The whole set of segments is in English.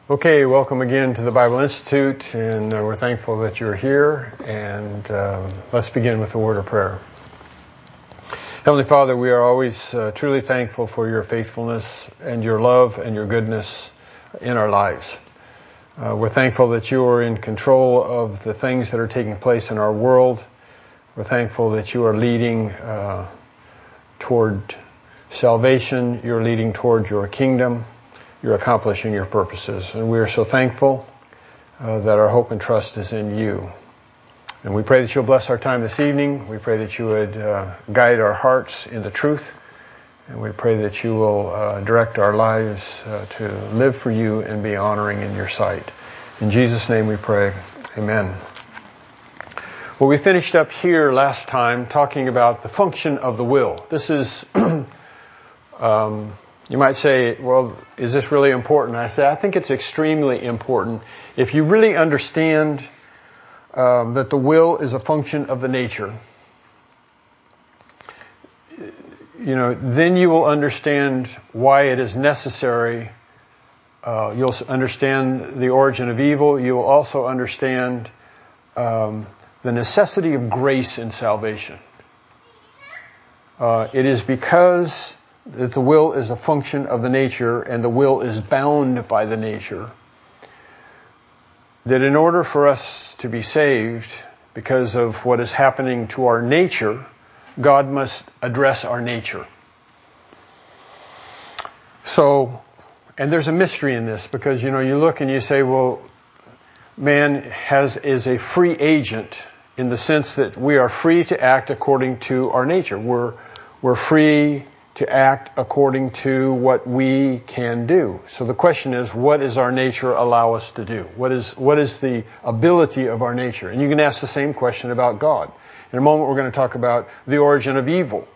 Okay, welcome again to the Bible Institute, and we're thankful that you're here, and let's begin with a word of prayer. Heavenly Father, we are always truly thankful for your faithfulness and your love and your goodness in our lives. We're thankful that you are in control of the things that are taking place in our world. We're thankful that you are leading toward salvation. You're leading toward your kingdom. You're accomplishing your purposes. And we are so thankful that our hope and trust is in you. And we pray that you'll bless our time this evening. We pray that you would guide our hearts in the truth. And we pray that you will direct our lives to live for you and be honoring in your sight. In Jesus' name we pray. Amen. Well, we finished up here last time talking about the function of the will. This is... You might say, well, is this really important? I say, I think it's extremely important. If you really understand that the will is a function of the nature, then you will understand why it is necessary. You'll understand the origin of evil. You will also understand the necessity of grace in salvation. It is because that the will is a function of the nature and the will is bound by the nature, that in order for us to be saved because of what is happening to our nature, God must address our nature. So, and there's a mystery in this because, you look and you say, well, man is a free agent in the sense that we are free to act according to our nature. We're free to act according to what we can do. So the question is, what does our nature allow us to do? What is the ability of our nature? And you can ask the same question about God. In a moment we're going to talk about the origin of evil.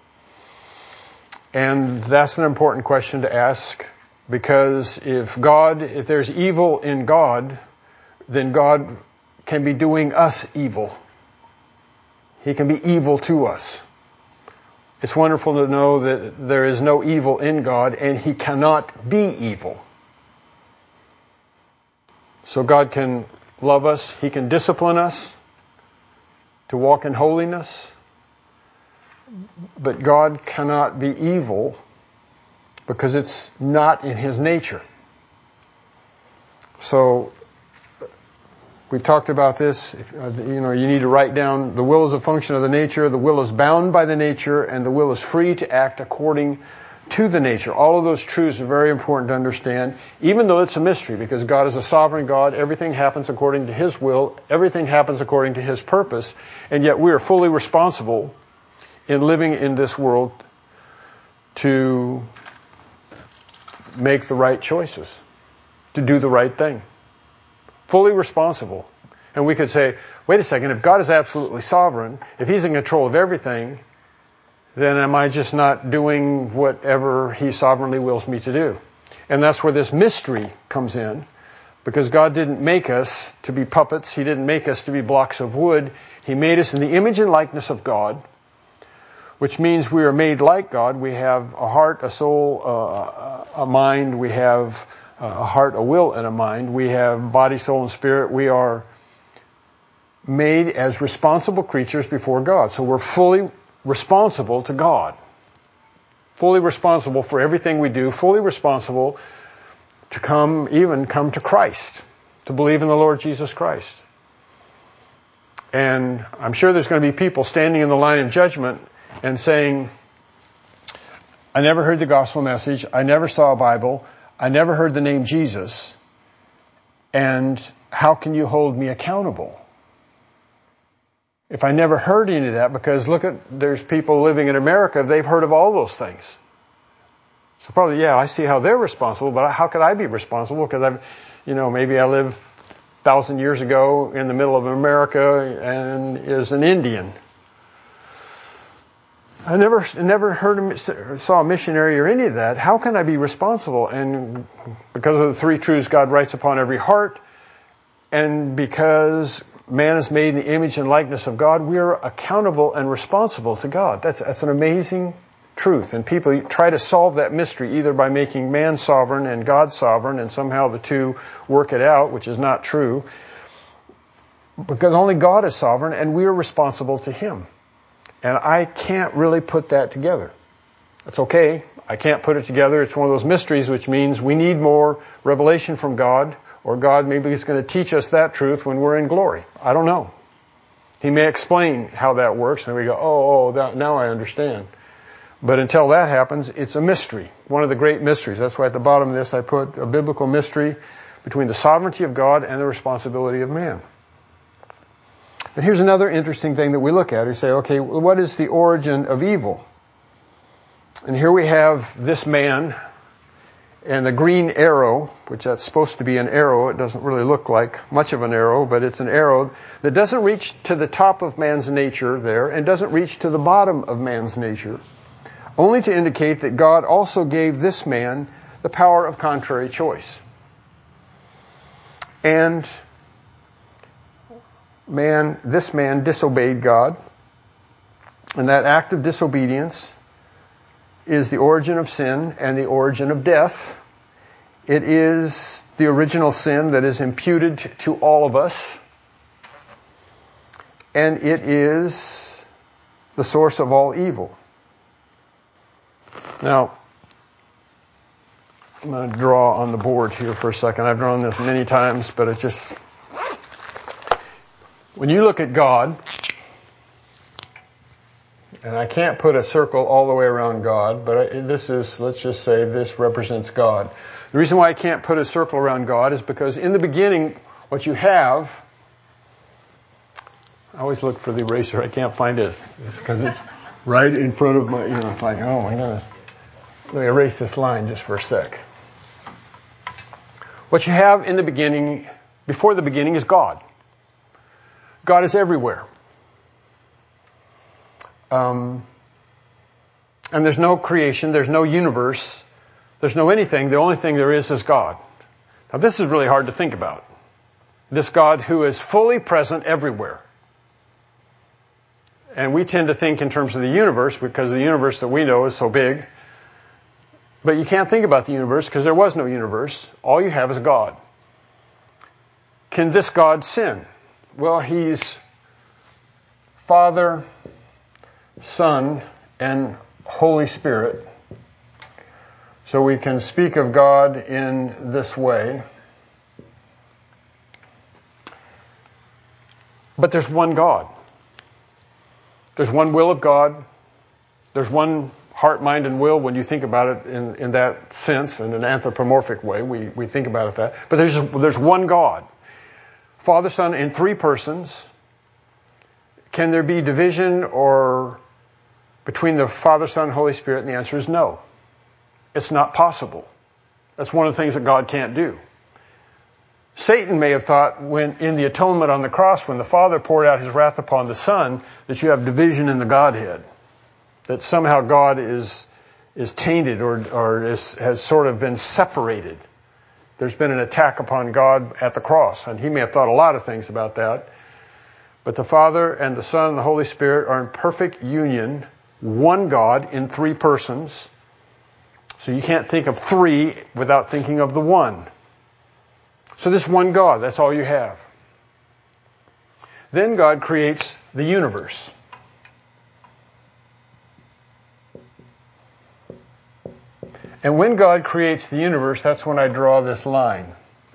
And that's an important question to ask because if there's evil in God, then God can be doing us evil. He can be evil to us. It's wonderful to know that there is no evil in God and He cannot be evil. So God can love us. He can discipline us to walk in holiness. But God cannot be evil because it's not in His nature. So we've talked about this. You need to write down the will is a function of the nature, the will is bound by the nature, and the will is free to act according to the nature. All of those truths are very important to understand, even though it's a mystery, because God is a sovereign God. Everything happens according to His will. Everything happens according to His purpose. And yet we are fully responsible in living in this world to make the right choices, to do the right thing. Fully responsible. And we could say, wait a second, if God is absolutely sovereign, if He's in control of everything, then am I just not doing whatever He sovereignly wills me to do? And that's where this mystery comes in, because God didn't make us to be puppets. He didn't make us to be blocks of wood. He made us in the image and likeness of God, which means we are made like God. We have a heart, a soul, a mind. We have a heart, a will, and a mind. We have body, soul, and spirit. We are made as responsible creatures before God. So we're fully responsible to God. Fully responsible for everything we do. Fully responsible to come to Christ. To believe in the Lord Jesus Christ. And I'm sure there's going to be people standing in the line of judgment and saying, I never heard the gospel message. I never saw a Bible. I never heard the name Jesus, and how can you hold me accountable? If I never heard any of that, because there's people living in America, they've heard of all those things. So probably, I see how they're responsible, but how could I be responsible? Because maybe I lived 1,000 years ago in the middle of America and is an Indian. I never saw a missionary or any of that. How can I be responsible? And because of the three truths God writes upon every heart, and because man is made in the image and likeness of God, we are accountable and responsible to God. That's an amazing truth. And people try to solve that mystery either by making man sovereign and God sovereign, and somehow the two work it out, which is not true. Because only God is sovereign and we are responsible to Him. And I can't really put that together. That's okay. I can't put it together. It's one of those mysteries, which means we need more revelation from God, or God maybe is going to teach us that truth when we're in glory. I don't know. He may explain how that works, and we go, now I understand. But until that happens, it's a mystery. One of the great mysteries. That's why at the bottom of this I put a biblical mystery between the sovereignty of God and the responsibility of man. But here's another interesting thing that we look at. We say, okay, what is the origin of evil? And here we have this man and the green arrow, which that's supposed to be an arrow. It doesn't really look like much of an arrow, but it's an arrow that doesn't reach to the top of man's nature there and doesn't reach to the bottom of man's nature, only to indicate that God also gave this man the power of contrary choice. And this man disobeyed God, and that act of disobedience is the origin of sin and the origin of death. It is the original sin that is imputed to all of us, and it is the source of all evil. Now, I'm going to draw on the board here for a second. I've drawn this many times, but it just... When you look at God, and I can't put a circle all the way around God, but let's just say this represents God. The reason why I can't put a circle around God is because in the beginning, what you have, I always look for the eraser. I can't find it. It's because it's right in front of my, it's like, oh my goodness. Let me erase this line just for a sec. What you have in the beginning, before the beginning, is God. God is everywhere. And there's no creation, there's no universe, there's no anything. The only thing there is God. Now this is really hard to think about. This God who is fully present everywhere. And we tend to think in terms of the universe because the universe that we know is so big. But you can't think about the universe because there was no universe. All you have is God. Can this God sin? Well, He's Father, Son, and Holy Spirit. So we can speak of God in this way. But there's one God. There's one will of God. There's one heart, mind, and will when you think about it in that sense, in an anthropomorphic way. We think about it that. But there's one God. Father, Son, in three persons. Can there be division or between the Father, Son, and Holy Spirit? And the answer is no. It's not possible. That's one of the things that God can't do. Satan may have thought when in the atonement on the cross, when the Father poured out His wrath upon the Son, that you have division in the Godhead. That somehow God is tainted or has sort of been separated. There's been an attack upon God at the cross, and he may have thought a lot of things about that. But the Father and the Son and the Holy Spirit are in perfect union, one God in three persons. So you can't think of three without thinking of the one. So this one God, that's all you have. Then God creates the universe. And when God creates the universe, that's when I draw this line.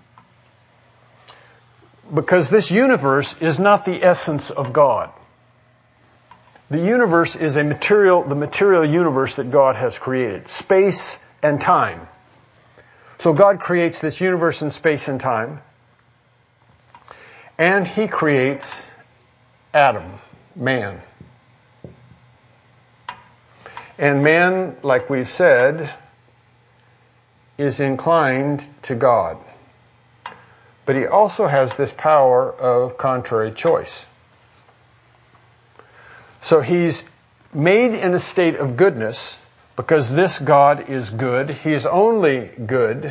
Because this universe is not the essence of God. The universe is the material universe that God has created. Space and time. So God creates this universe in space and time. And He creates Adam, man. And man, like we've said, is inclined to God. But he also has this power of contrary choice. So he's made in a state of goodness because this God is good. He is only good.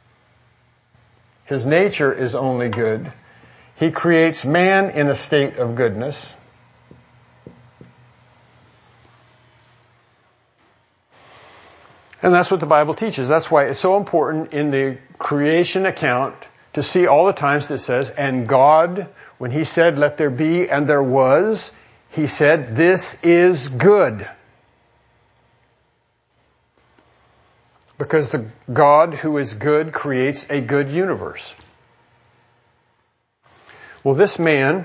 His nature is only good. He creates man in a state of goodness. And that's what the Bible teaches. That's why it's so important in the creation account to see all the times that it says, and God, when He said, let there be, and there was, He said, this is good. Because the God who is good creates a good universe. Well, this man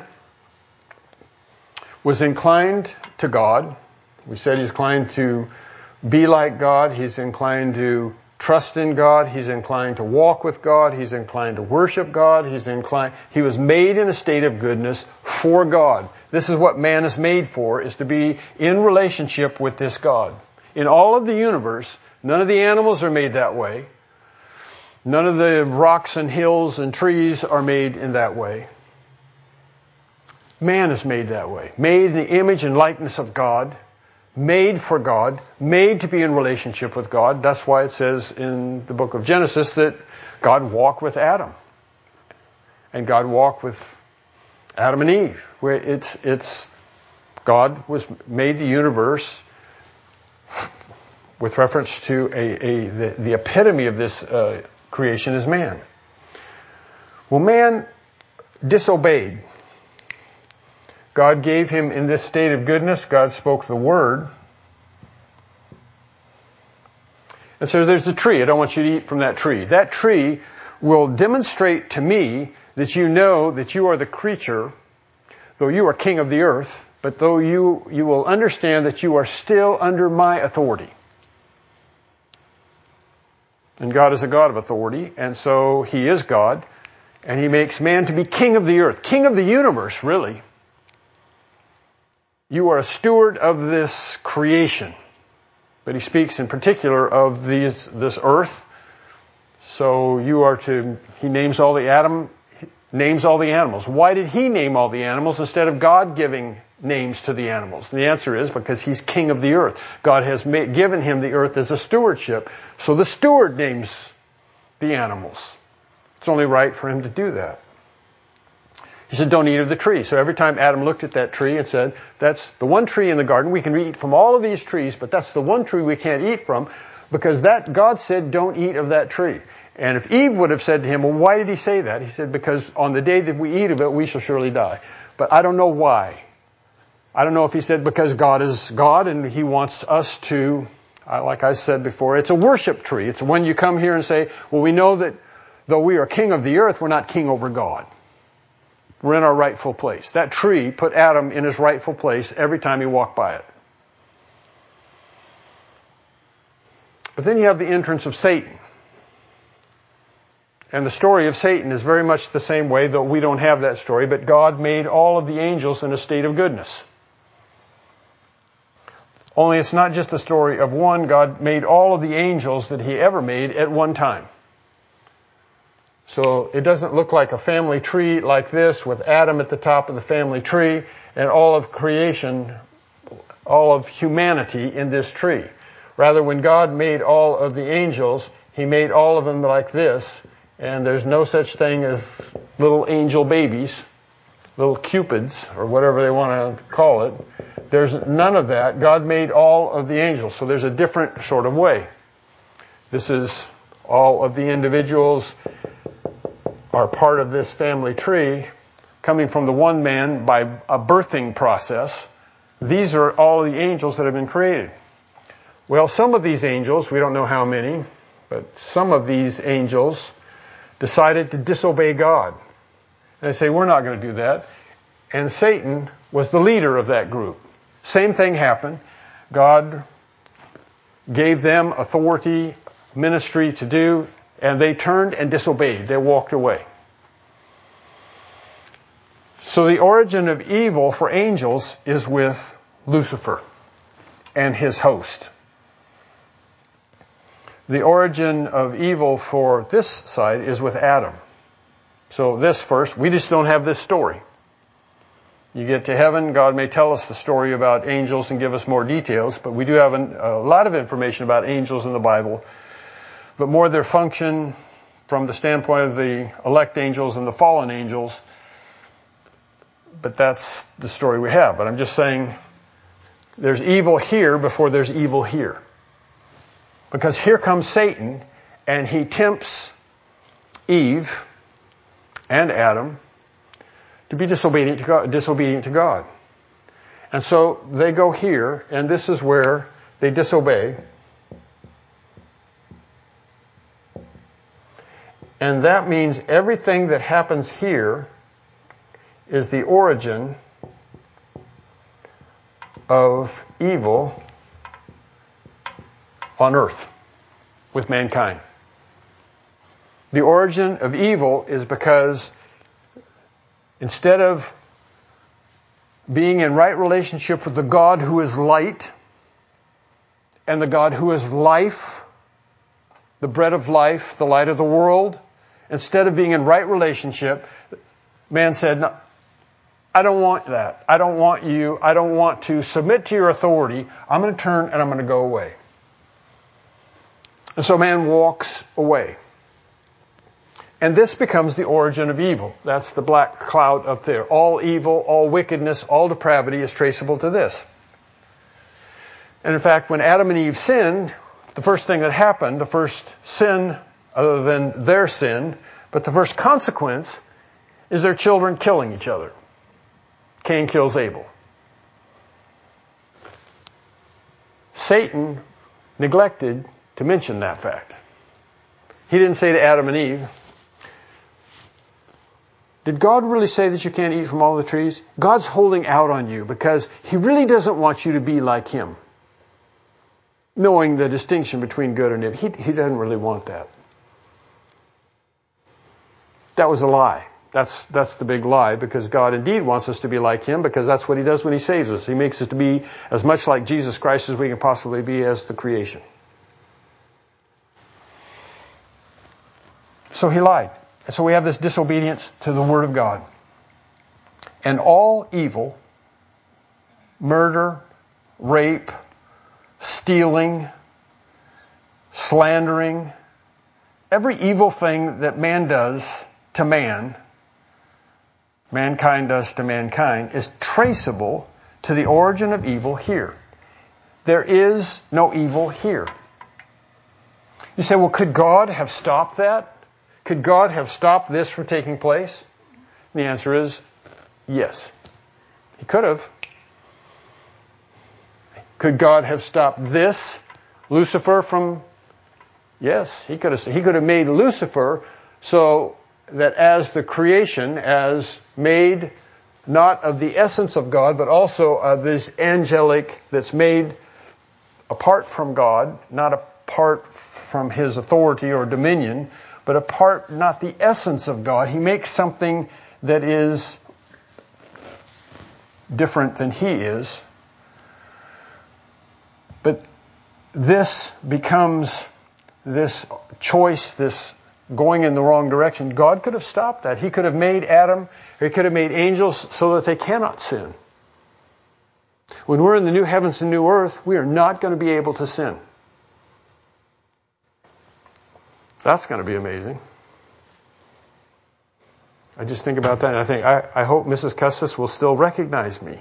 was inclined to God. We said he's inclined to be like God. He's inclined to trust in God. He's inclined to walk with God. He's inclined to worship God. He was made in a state of goodness for God. This is what man is made for, is to be in relationship with this God. In all of the universe, none of the animals are made that way. None of the rocks and hills and trees are made in that way. Man is made that way. Made in the image and likeness of God. Made for God, made to be in relationship with God. That's why it says in the book of Genesis that God walked with Adam. And God walked with Adam and Eve. Where it's God was made the universe with reference to the epitome of this creation is man. Well, man disobeyed. God gave him in this state of goodness. God spoke the word. And so there's a tree. I don't want you to eat from that tree. That tree will demonstrate to me that you know that you are the creature, though you are king of the earth, but though you will understand that you are still under my authority. And God is a God of authority, and so He is God, and He makes man to be king of the earth, king of the universe, really. You are a steward of this creation. But He speaks in particular of this earth. So He names all the animals. Why did He name all the animals instead of God giving names to the animals? And the answer is because He's king of the earth. God has given Him the earth as a stewardship. So the steward names the animals. It's only right for Him to do that. He said, don't eat of the tree. So every time Adam looked at that tree and said, that's the one tree in the garden. We can eat from all of these trees, but that's the one tree we can't eat from because God said, don't eat of that tree. And if Eve would have said to him, well, why did He say that? He said, because on the day that we eat of it, we shall surely die. But I don't know why. I don't know if He said because God is God and He wants us to, like I said before, it's a worship tree. It's when you come here and say, well, we know that though we are king of the earth, we're not king over God. We're in our rightful place. That tree put Adam in his rightful place every time he walked by it. But then you have the entrance of Satan. And the story of Satan is very much the same way, though we don't have that story, but God made all of the angels in a state of goodness. Only it's not just the story of one. God made all of the angels that He ever made at one time. So it doesn't look like a family tree like this with Adam at the top of the family tree and all of creation, all of humanity in this tree. Rather, when God made all of the angels, He made all of them like this, and there's no such thing as little angel babies, little cupids, or whatever they want to call it. There's none of that. God made all of the angels, so there's a different sort of way. This is all of the individuals are part of this family tree coming from the one man by a birthing process. These are all the angels that have been created. Well, some of these angels, we don't know how many, but some of these angels decided to disobey God. And they say, we're not going to do that. And Satan was the leader of that group. Same thing happened. God gave them authority, ministry to do, and they turned and disobeyed. They walked away. So the origin of evil for angels is with Lucifer and his host. The origin of evil for this side is with Adam. So this first, we just don't have this story. You get to heaven, God may tell us the story about angels and give us more details, but we do have a lot of information about angels in the Bible, but more their function from the standpoint of the elect angels and the fallen angels. But that's the story we have. But I'm just saying there's evil here before there's evil here. Because here comes Satan, and he tempts Eve and Adam to be disobedient to God. And so they go here, and this is where they disobey. And that means everything that happens here is the origin of evil on earth with mankind. The origin of evil is because instead of being in right relationship with the God who is light and the God who is life, the bread of life, the light of the world, instead of being in right relationship, man said, no, I don't want that. I don't want you. I don't want to submit to your authority. I'm going to turn and I'm going to go away. And so man walks away. And this becomes the origin of evil. That's the black cloud up there. All evil, all wickedness, all depravity is traceable to this. And in fact, when Adam and Eve sinned, the first thing that happened, the first sin other than their sin, but the first consequence is their children killing each other. Cain kills Abel. Satan neglected to mention that fact. He didn't say to Adam and Eve, did God really say that you can't eat from all the trees? God's holding out on you because He really doesn't want you to be like Him. Knowing the distinction between good and evil. He doesn't really want that. That was a lie. That's the big lie, because God indeed wants us to be like Him, because that's what He does when He saves us. He makes us to be as much like Jesus Christ as we can possibly be as the creation. So He lied. And so we have this disobedience to the Word of God. And all evil, murder, rape, stealing, slandering, every evil thing that man does to man, mankind does to mankind, is traceable to the origin of evil here. There is no evil here. You say, well, could God have stopped that? Could God have stopped this from taking place? The answer is yes. He could have. Could God have stopped this, Lucifer, from? Yes, He could have. He could have made Lucifer so that as the creation, as made not of the essence of God, but also of this angelic that's made apart from God, not apart from His authority or dominion, but apart, not the essence of God. He makes something that is different than He is. But this becomes this choice, this going in the wrong direction. God could have stopped that. He could have made Adam, or He could have made angels so that they cannot sin. When we're in the new heavens and new earth, we are not going to be able to sin. That's going to be amazing. I just think about that and I think, I hope Mrs. Custis will still recognize me.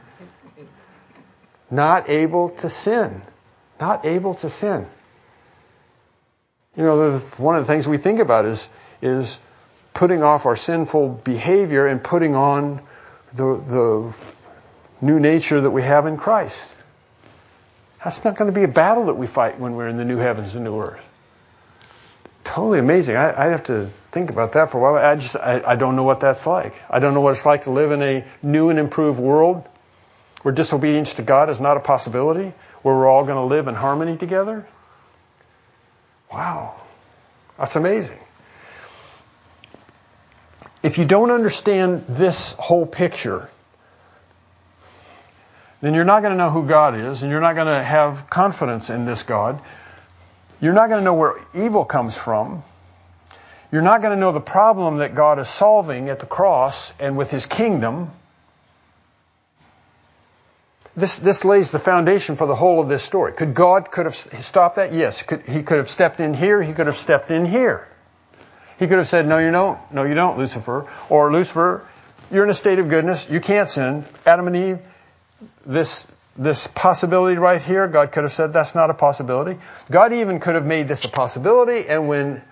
Not able to sin. Not able to sin. You know, one of the things we think about is putting off our sinful behavior and putting on the new nature that we have in Christ. That's not going to be a battle that we fight when we're in the new heavens and new earth. Totally amazing. I have to think about that for a while. I don't know what that's like. I don't know what it's like to live in a new and improved world where disobedience to God is not a possibility, where we're all going to live in harmony together. Wow. That's amazing. If you don't understand this whole picture, then you're not going to know who God is, and you're not going to have confidence in this God. You're not going to know where evil comes from. You're not going to know the problem that God is solving at the cross and with His kingdom. This lays the foundation for the whole of this story. Could have stopped that? Yes. He could have stepped in here. He could have stepped in here. He could have said, no, you don't. No, you don't, Lucifer. Or, Lucifer, you're in a state of goodness. You can't sin. Adam and Eve, this this possibility right here, God could have said that's not a possibility. God even could have made this a possibility, and when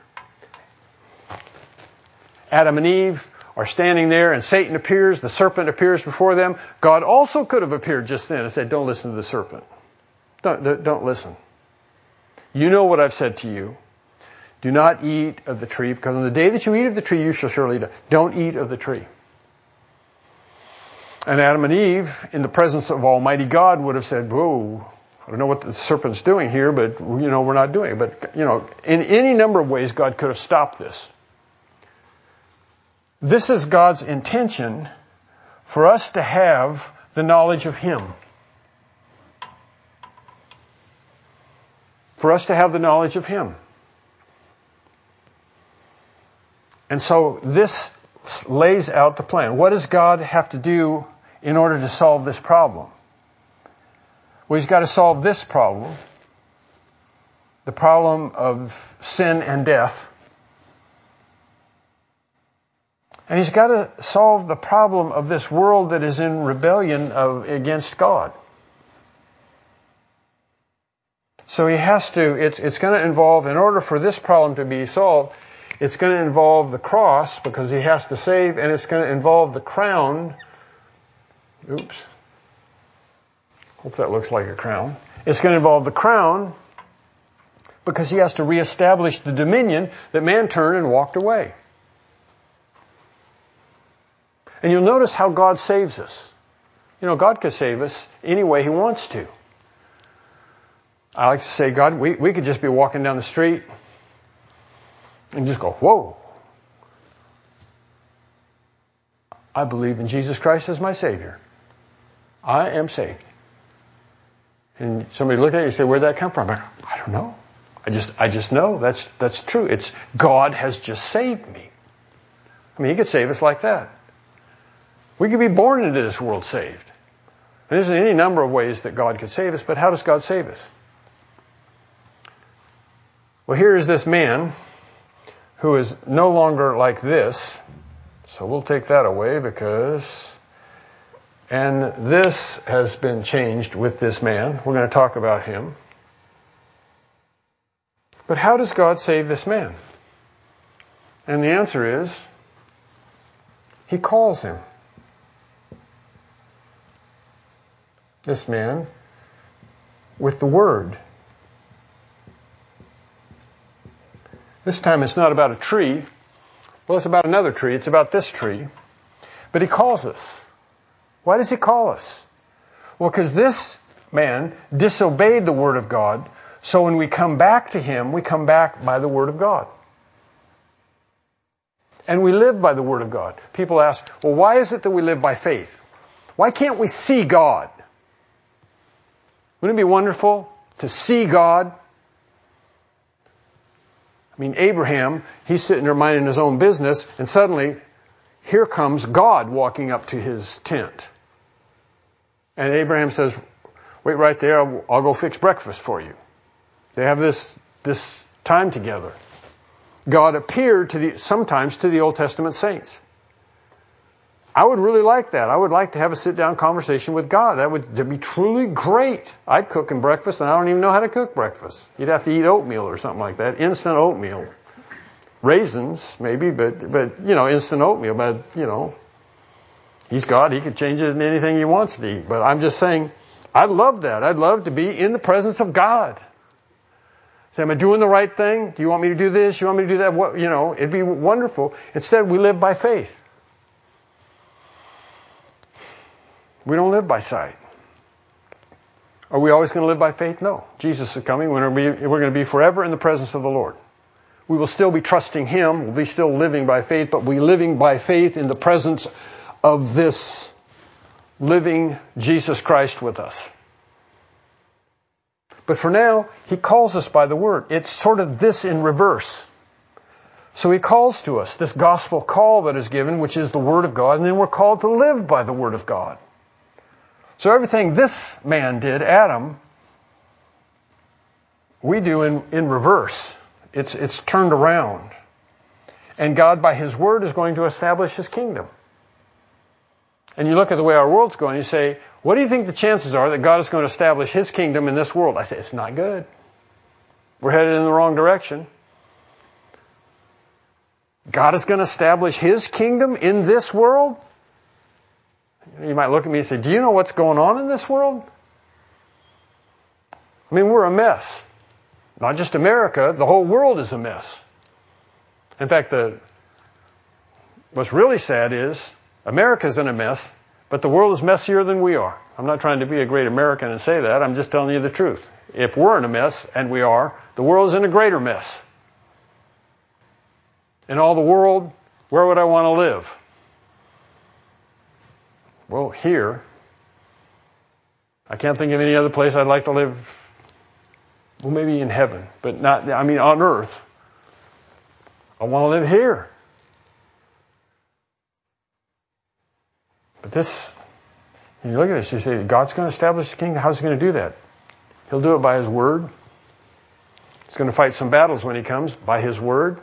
Adam and Eve are standing there and Satan appears, the serpent appears before them, God also could have appeared just then and said, don't listen to the serpent. Don't listen. You know what I've said to you. Do not eat of the tree, because on the day that you eat of the tree, you shall surely die. Don't eat of the tree. And Adam and Eve, in the presence of Almighty God, would have said, whoa, I don't know what the serpent's doing here, but, we're not doing it. But, in any number of ways, God could have stopped this. This is God's intention for us to have the knowledge of Him. For us to have the knowledge of Him. And so this lays out the plan. What does God have to do in order to solve this problem? Well, He's got to solve this problem, the problem of sin and death. And He's got to solve the problem of this world that is in rebellion against God. So He has to, it's going to involve, in order for this problem to be solved, it's going to involve the cross, because He has to save, and it's going to involve the crown. Oops. Hope that looks like a crown. It's going to involve the crown, because He has to reestablish the dominion that man turned and walked away. And you'll notice how God saves us. God could save us any way He wants to. I like to say, God, we could just be walking down the street and just go, whoa. I believe in Jesus Christ as my Savior. I am saved. And somebody look at you and say, where'd that come from? I don't know. I just know that's true. It's God has just saved me. He could save us like that. We could be born into this world saved. And there's any number of ways that God could save us, but how does God save us? Well, here is this man who is no longer like this. So we'll take that away and this has been changed with this man. We're going to talk about him. But how does God save this man? And the answer is, He calls him. This man with the Word. This time it's not about a tree. Well, it's about another tree. It's about this tree. But He calls us. Why does He call us? Well, because this man disobeyed the Word of God. So when we come back to Him, we come back by the Word of God. And we live by the Word of God. People ask, well, why is it that we live by faith? Why can't we see God? Wouldn't it be wonderful to see God? Abraham, he's sitting there minding his own business, and suddenly, here comes God walking up to his tent. And Abraham says, wait right there, I'll go fix breakfast for you. They have this time together. God appeared sometimes to the Old Testament saints. I would really like that. I would like to have a sit-down conversation with God. That'd be truly great. I'd cook him breakfast, and I don't even know how to cook breakfast. You'd have to eat oatmeal or something like that. Instant oatmeal. Raisins, maybe, but instant oatmeal. But, He's God. He could change it into anything He wants to eat. But I'm just saying, I'd love that. I'd love to be in the presence of God. Say, am I doing the right thing? Do you want me to do this? You want me to do that? What, it'd be wonderful. Instead, we live by faith. We don't live by sight. Are we always going to live by faith? No. Jesus is coming. We're going to be forever in the presence of the Lord. We will still be trusting Him. We'll be still living by faith, but we're living by faith in the presence of this living Jesus Christ with us. But for now, He calls us by the Word. It's sort of this in reverse. So He calls to us, this gospel call that is given, which is the Word of God, and then we're called to live by the Word of God. So everything this man did, Adam, we do in reverse. It's turned around. And God, by His Word, is going to establish His kingdom. and you look at the way our world's going, you say, what do you think the chances are that God is going to establish His kingdom in this world? I say, it's not good. We're headed in the wrong direction. God is going to establish His kingdom in this world? You might look at me and say, do you know what's going on in this world? I mean, we're a mess. Not just America, the whole world is a mess. In fact, what's really sad is America's in a mess, but the world is messier than we are. I'm not trying to be a great American and say that. I'm just telling you the truth. If we're in a mess, and we are, the world is in a greater mess. In all the world, where would I want to live? Well, here. I can't think of any other place I'd like to live. Well, maybe in heaven, but not, on earth. I want to live here. But you look at this, you say, God's going to establish the kingdom. How's He going to do that? He'll do it by His word. He's going to fight some battles when He comes, by His word.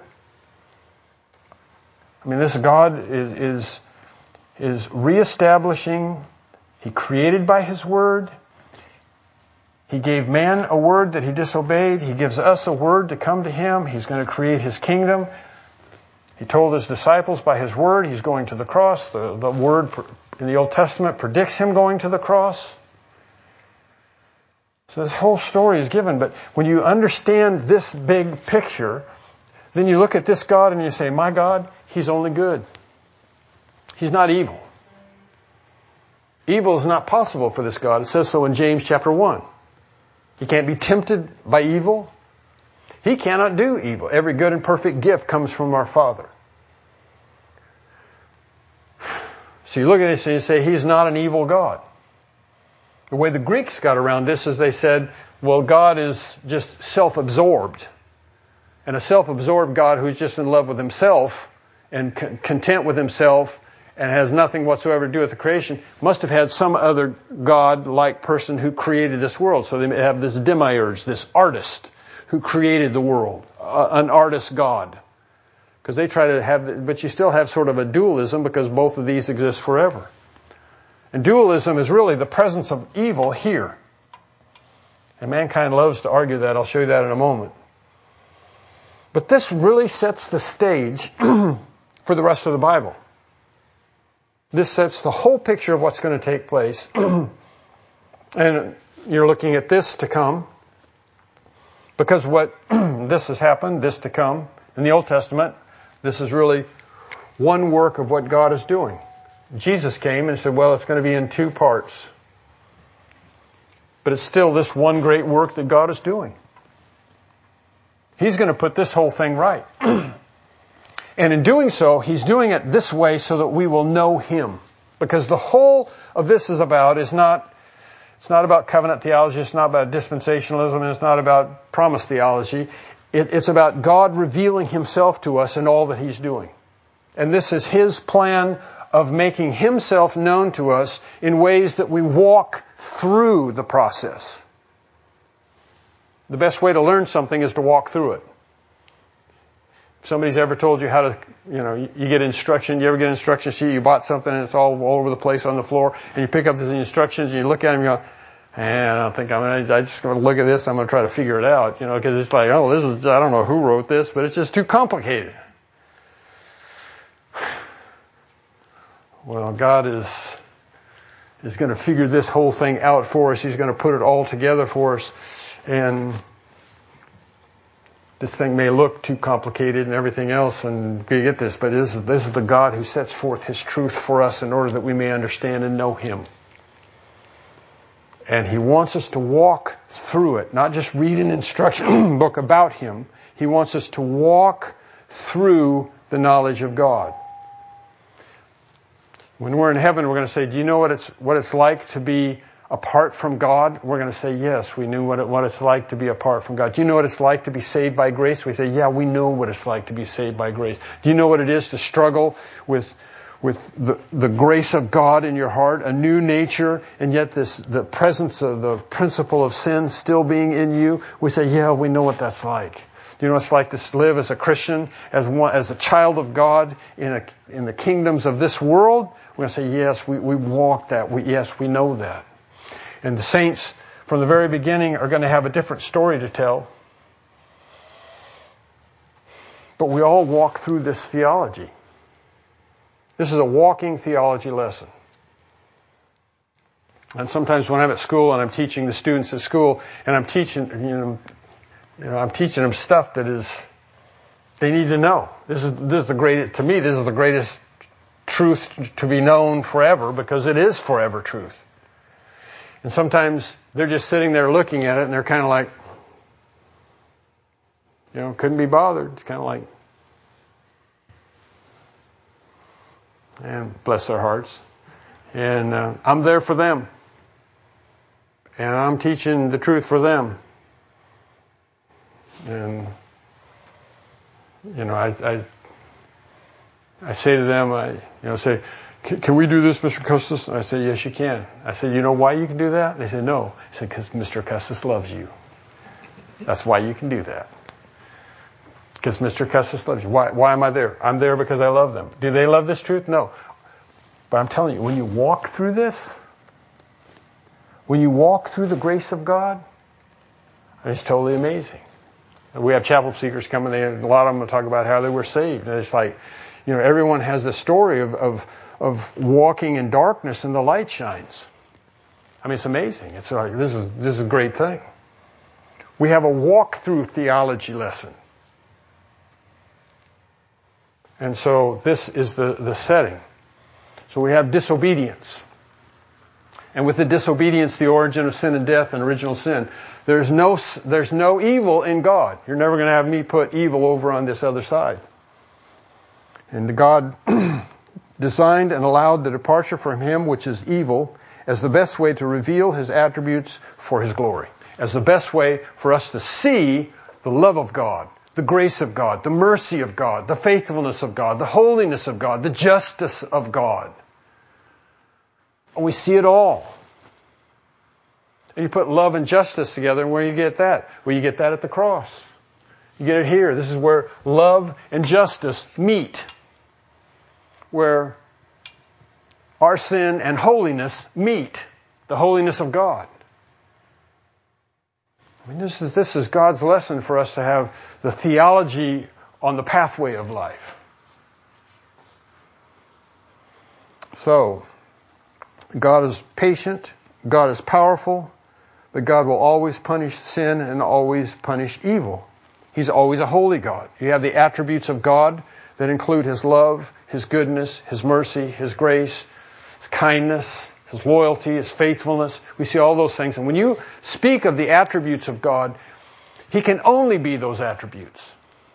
This God is reestablishing. He created by His word. He gave man a word that he disobeyed. He gives us a word to come to Him. He's going to create His kingdom. He told His disciples by His word He's going to the cross. The word in the Old Testament predicts Him going to the cross. So this whole story is given. But when you understand this big picture, then you look at this God and you say, my God, He's only good. He's not evil. Evil is not possible for this God. It says so in James chapter 1. He can't be tempted by evil. He cannot do evil. Every good and perfect gift comes from our Father. So you look at this and you say, He's not an evil God. The way the Greeks got around this is they said, well, God is just self-absorbed. And a self-absorbed God who's just in love with Himself and content with Himself and has nothing whatsoever to do with the creation, must have had some other God-like person who created this world. So they have this demiurge, this artist who created the world, an artist God. Because they try to have, but you still have sort of a dualism because both of these exist forever. And dualism is really the presence of evil here. And mankind loves to argue that. I'll show you that in a moment. But this really sets the stage for the rest of the Bible. This sets the whole picture of what's going to take place. And you're looking at this to come. Because this has happened, this to come. In the Old Testament, this is really one work of what God is doing. Jesus came and said, well, it's going to be in two parts. But it's still this one great work that God is doing. He's going to put this whole thing right. And in doing so, He's doing it this way so that we will know Him. Because the whole of this is it's not about covenant theology, it's not about dispensationalism, and it's not about promise theology. It's about God revealing Himself to us in all that He's doing. And this is His plan of making Himself known to us in ways that we walk through the process. The best way to learn something is to walk through it. If somebody's ever told you how to, you get instruction, you ever get an instruction sheet, you bought something and it's all over the place on the floor, and you pick up these instructions and you look at them and you go, I just going to look at this, I'm going to try to figure it out, because it's like, I don't know who wrote this, but it's just too complicated. Well, God is going to figure this whole thing out for us. He's going to put it all together for us. And this thing may look too complicated and everything else, and you get this, but this is the God who sets forth His truth for us in order that we may understand and know Him. And He wants us to walk through it, not just read an instruction book about Him. He wants us to walk through the knowledge of God. When we're in heaven, we're going to say, do you know what it's like to be apart from God? We're going to say, yes, we knew what it's like to be apart from God. Do you know what it's like to be saved by grace? We say, yeah, we know what it's like to be saved by grace. Do you know what it is to struggle with the grace of God in your heart, a new nature, and yet the presence of the principle of sin still being in you? We say, yeah, we know what that's like. Do you know what it's like to live as a Christian, as a child of God in the kingdoms of this world? We're going to say, yes, we walk that. Yes, we know that. And the saints, from the very beginning, are going to have a different story to tell. But we all walk through this theology. This is a walking theology lesson. And sometimes when I'm at school and I'm teaching the students at school, and I'm teaching, I'm teaching them stuff that is, they need to know. This is the greatest, to me, this is the greatest truth to be known forever, because it is forever truth. And sometimes they're just sitting there looking at it and they're kind of like, couldn't be bothered. It's kind of like, and bless their hearts. And I'm there for them. And I'm teaching the truth for them. And, I say to them, I say, can we do this, Mr. Custis? And I say, yes, you can. I said, you know why you can do that? And they said, no. I said, because Mr. Custis loves you. That's why you can do that. Because Mr. Custis loves you. Why am I there? I'm there because I love them. Do they love this truth? No. But I'm telling you, when you walk through this, when you walk through the grace of God, it's totally amazing. And we have chapel speakers coming in, a lot of them will talk about how they were saved. And it's like, everyone has the story of walking in darkness and the light shines. I mean, it's amazing. It's like, this is a great thing. We have a walk-through theology lesson. And so this is the setting. So we have disobedience. And with the disobedience, the origin of sin and death and original sin. There's no evil in God. You're never going to have me put evil over on this other side. And God designed and allowed the departure from Him, which is evil, as the best way to reveal His attributes for His glory. As the best way for us to see the love of God, the grace of God, the mercy of God, the faithfulness of God, the holiness of God, the justice of God. And we see it all. And you put love and justice together, and where do you get that? Well, you get that at the cross. You get it here. This is where love and justice meet. Where our sin and holiness meet. The holiness of God. I mean, this is God's lesson for us to have the theology on the pathway of life. So, God is patient, God is powerful, but God will always punish sin and always punish evil. He's always a holy God. You have the attributes of God that include His love, His goodness, His mercy, His grace, His kindness, His loyalty, His faithfulness. We see all those things. And when you speak of the attributes of God, He can only be those attributes.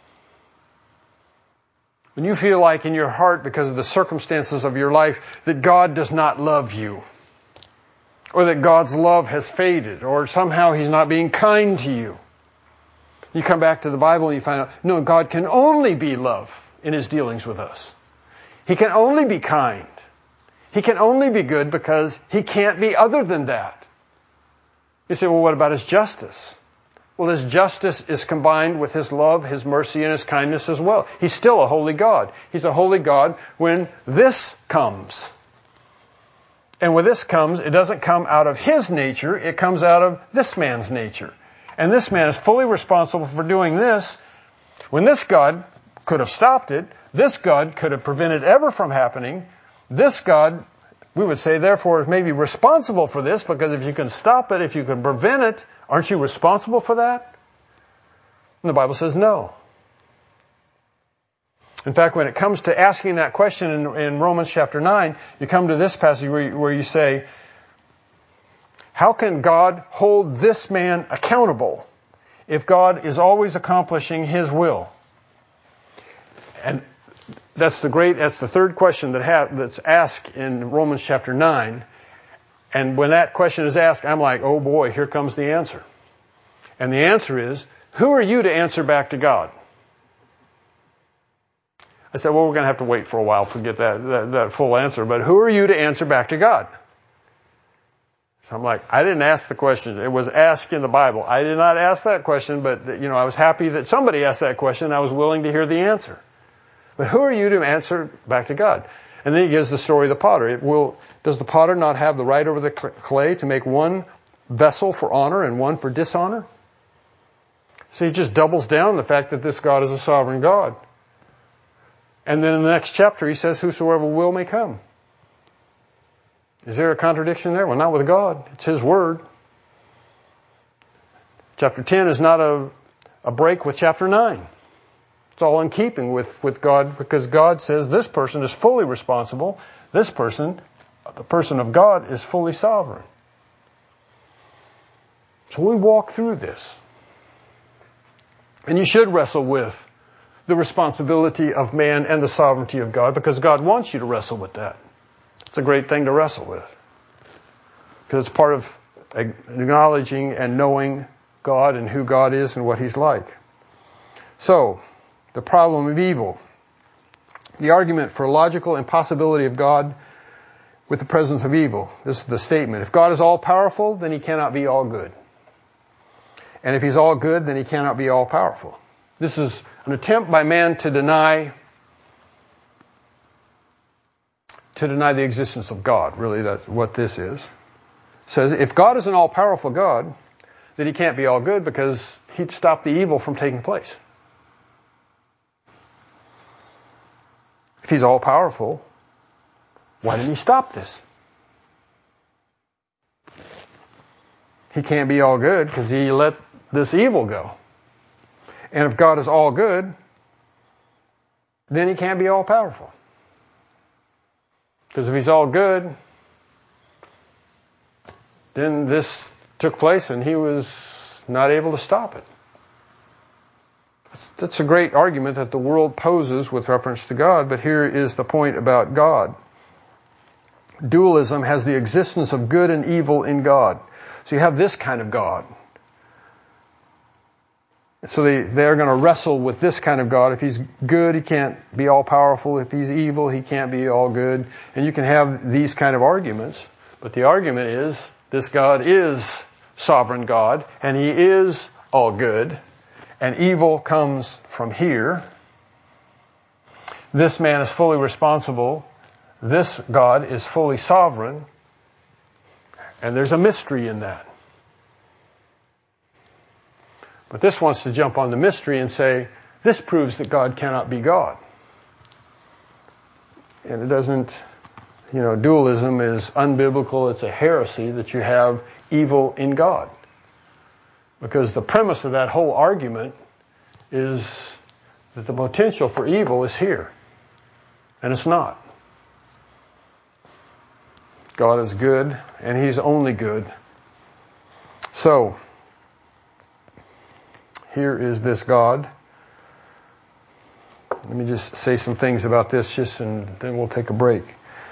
When you feel like in your heart, because of the circumstances of your life, that God does not love you, or that God's love has faded, or somehow He's not being kind to you, you come back to the Bible and you find out, no, God can only be love in His dealings with us. He can only be kind. He can only be good because He can't be other than that. You say, well, what about His justice? Well, His justice is combined with His love, His mercy, and His kindness as well. He's still a holy God. He's a holy God when this comes. And when this comes, it doesn't come out of His nature, it comes out of this man's nature. And this man is fully responsible for doing this. When this God could have stopped it, this God could have prevented it ever from happening. This God, we would say, therefore, is maybe responsible for this, because if you can stop it, if you can prevent it, aren't you responsible for that? And the Bible says no. In fact, when it comes to asking that question in Romans chapter 9, you come to this passage where you say, how can God hold this man accountable if God is always accomplishing His will? And that's the third question that's asked in Romans chapter 9. And when that question is asked, I'm like, oh boy, here comes the answer. And the answer is, who are you to answer back to God? I said, well, we're going to have to wait for a while to get that full answer. But who are you to answer back to God? So I'm like, I didn't ask the question. It was asked in the Bible. I did not ask that question, but I was happy that somebody asked that question. I was willing to hear the answer. But who are you to answer back to God? And then he gives the story of the potter. Does the potter not have the right over the clay to make one vessel for honor and one for dishonor? So he just doubles down on the fact that this God is a sovereign God. And then in the next chapter he says, whosoever will may come. Is there a contradiction there? Well, not with God. It's His Word. Chapter 10 is not a break with chapter 9. It's all in keeping with God, because God says this person is fully responsible. This person, the person of God, is fully sovereign. So we walk through this. And you should wrestle with the responsibility of man and the sovereignty of God, because God wants you to wrestle with that. It's a great thing to wrestle with, because it's part of acknowledging and knowing God and who God is and what He's like. So, the problem of evil. The argument for logical impossibility of God with the presence of evil. This is the statement. If God is all powerful, then He cannot be all good. And if He's all good, then He cannot be all powerful. This is an attempt by man to deny the existence of God. Really, that's what this is. It says, if God is an all-powerful God, then He can't be all good, because He'd stop the evil from taking place. If He's all-powerful, why didn't He stop this? He can't be all good because He let this evil go. And if God is all good, then He can't be all-powerful. Because if He's all good, then this took place and He was not able to stop it. That's a great argument that the world poses with reference to God, but here is the point about God. Dualism has the existence of good and evil in God. So you have this kind of God. So they're going to wrestle with this kind of God. If He's good, He can't be all powerful. If He's evil, He can't be all good. And you can have these kind of arguments. But the argument is, this God is sovereign God, and He is all good. And evil comes from here. This man is fully responsible. This God is fully sovereign. And there's a mystery in that. But this wants to jump on the mystery and say, this proves that God cannot be God. And it doesn't, dualism is unbiblical. It's a heresy that you have evil in God. Because the premise of that whole argument is that the potential for evil is here. And it's not. God is good, and He's only good. So, here is this God. Let me just say some things about this, and then we'll take a break.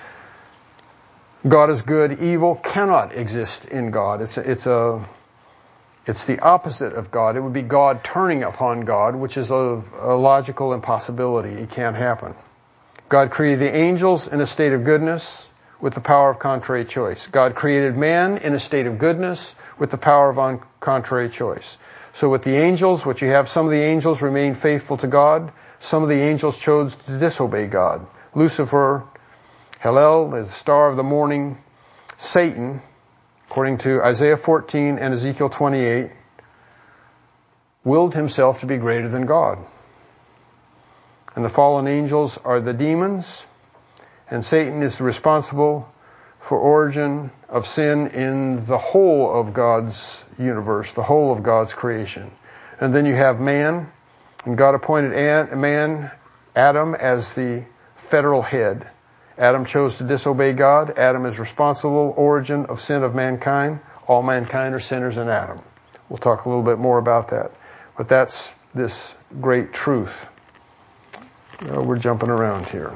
God is good. Evil cannot exist in God. It's the opposite of God. It would be God turning upon God, which is a logical impossibility. It can't happen. God created the angels in a state of goodness with the power of contrary choice. God created man in a state of goodness with the power of contrary choice. So with the angels, what you have, some of the angels remained faithful to God. Some of the angels chose to disobey God. Lucifer, Hillel, the star of the morning, Satan, according to Isaiah 14 and Ezekiel 28, willed himself to be greater than God. And the fallen angels are the demons, and Satan is responsible for origin of sin in the whole of God's universe, the whole of God's creation. And then you have man, and God appointed man, Adam, as the federal head. Adam chose to disobey God. Adam is responsible origin of sin of mankind. All mankind are sinners in Adam. We'll talk a little bit more about that. But that's this great truth. We're jumping around here.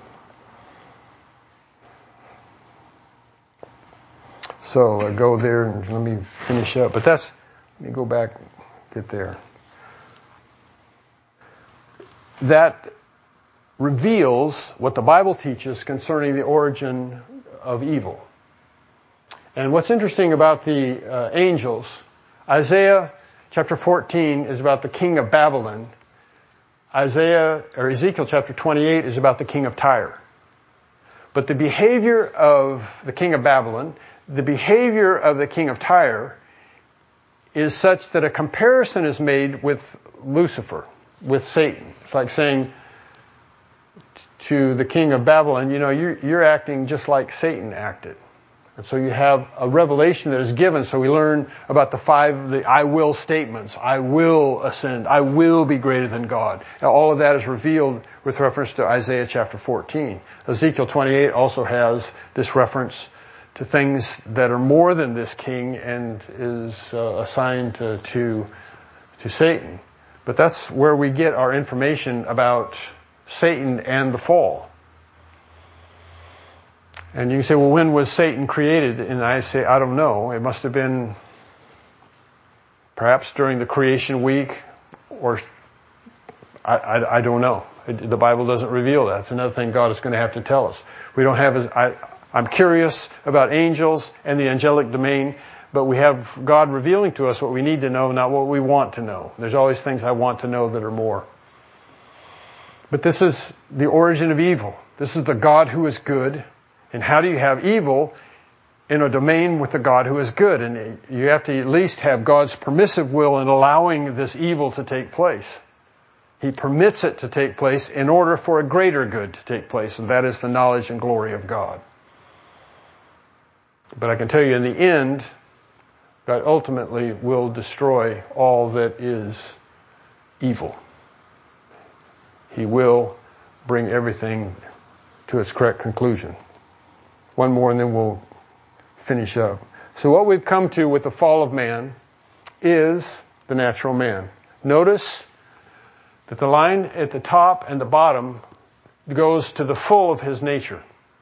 So go there and let me finish up. But let me go back, get there. That reveals what the Bible teaches concerning the origin of evil. And what's interesting about the angels, Isaiah chapter 14 is about the king of Babylon. Ezekiel chapter 28 is about the king of Tyre. But the behavior of the king of Babylon, the behavior of the king of Tyre, is such that a comparison is made with Lucifer, with Satan. It's like saying to the king of Babylon, you're acting just like Satan acted. And so you have a revelation that is given. So we learn about the I will statements. I will ascend. I will be greater than God. Now, all of that is revealed with reference to Isaiah chapter 14. Ezekiel 28 also has this reference to things that are more than this king and is assigned to Satan. But that's where we get our information about Satan and the fall. And you can say, well, when was Satan created? And I say, I don't know. It must have been perhaps during the creation week, or I don't know. The Bible doesn't reveal that. That's another thing God is going to have to tell us. We don't have I'm curious about angels and the angelic domain, but we have God revealing to us what we need to know, not what we want to know. There's always things I want to know that are more. But this is the origin of evil. This is the God who is good. And how do you have evil in a domain with the God who is good? And you have to at least have God's permissive will in allowing this evil to take place. He permits it to take place in order for a greater good to take place, and that is the knowledge and glory of God. But I can tell you in the end, God ultimately will destroy all that is evil. He will bring everything to its correct conclusion. One more and then we'll finish up. So what we've come to with the fall of man is the natural man. Notice that the line at the top and the bottom goes to the full of his nature.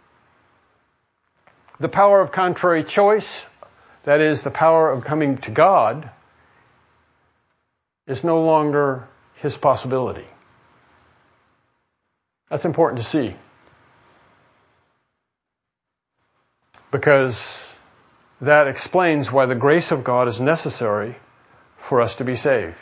The power of contrary choice, that is the power of coming to God, is no longer his possibility. That's important to see. Because that explains why the grace of God is necessary for us to be saved.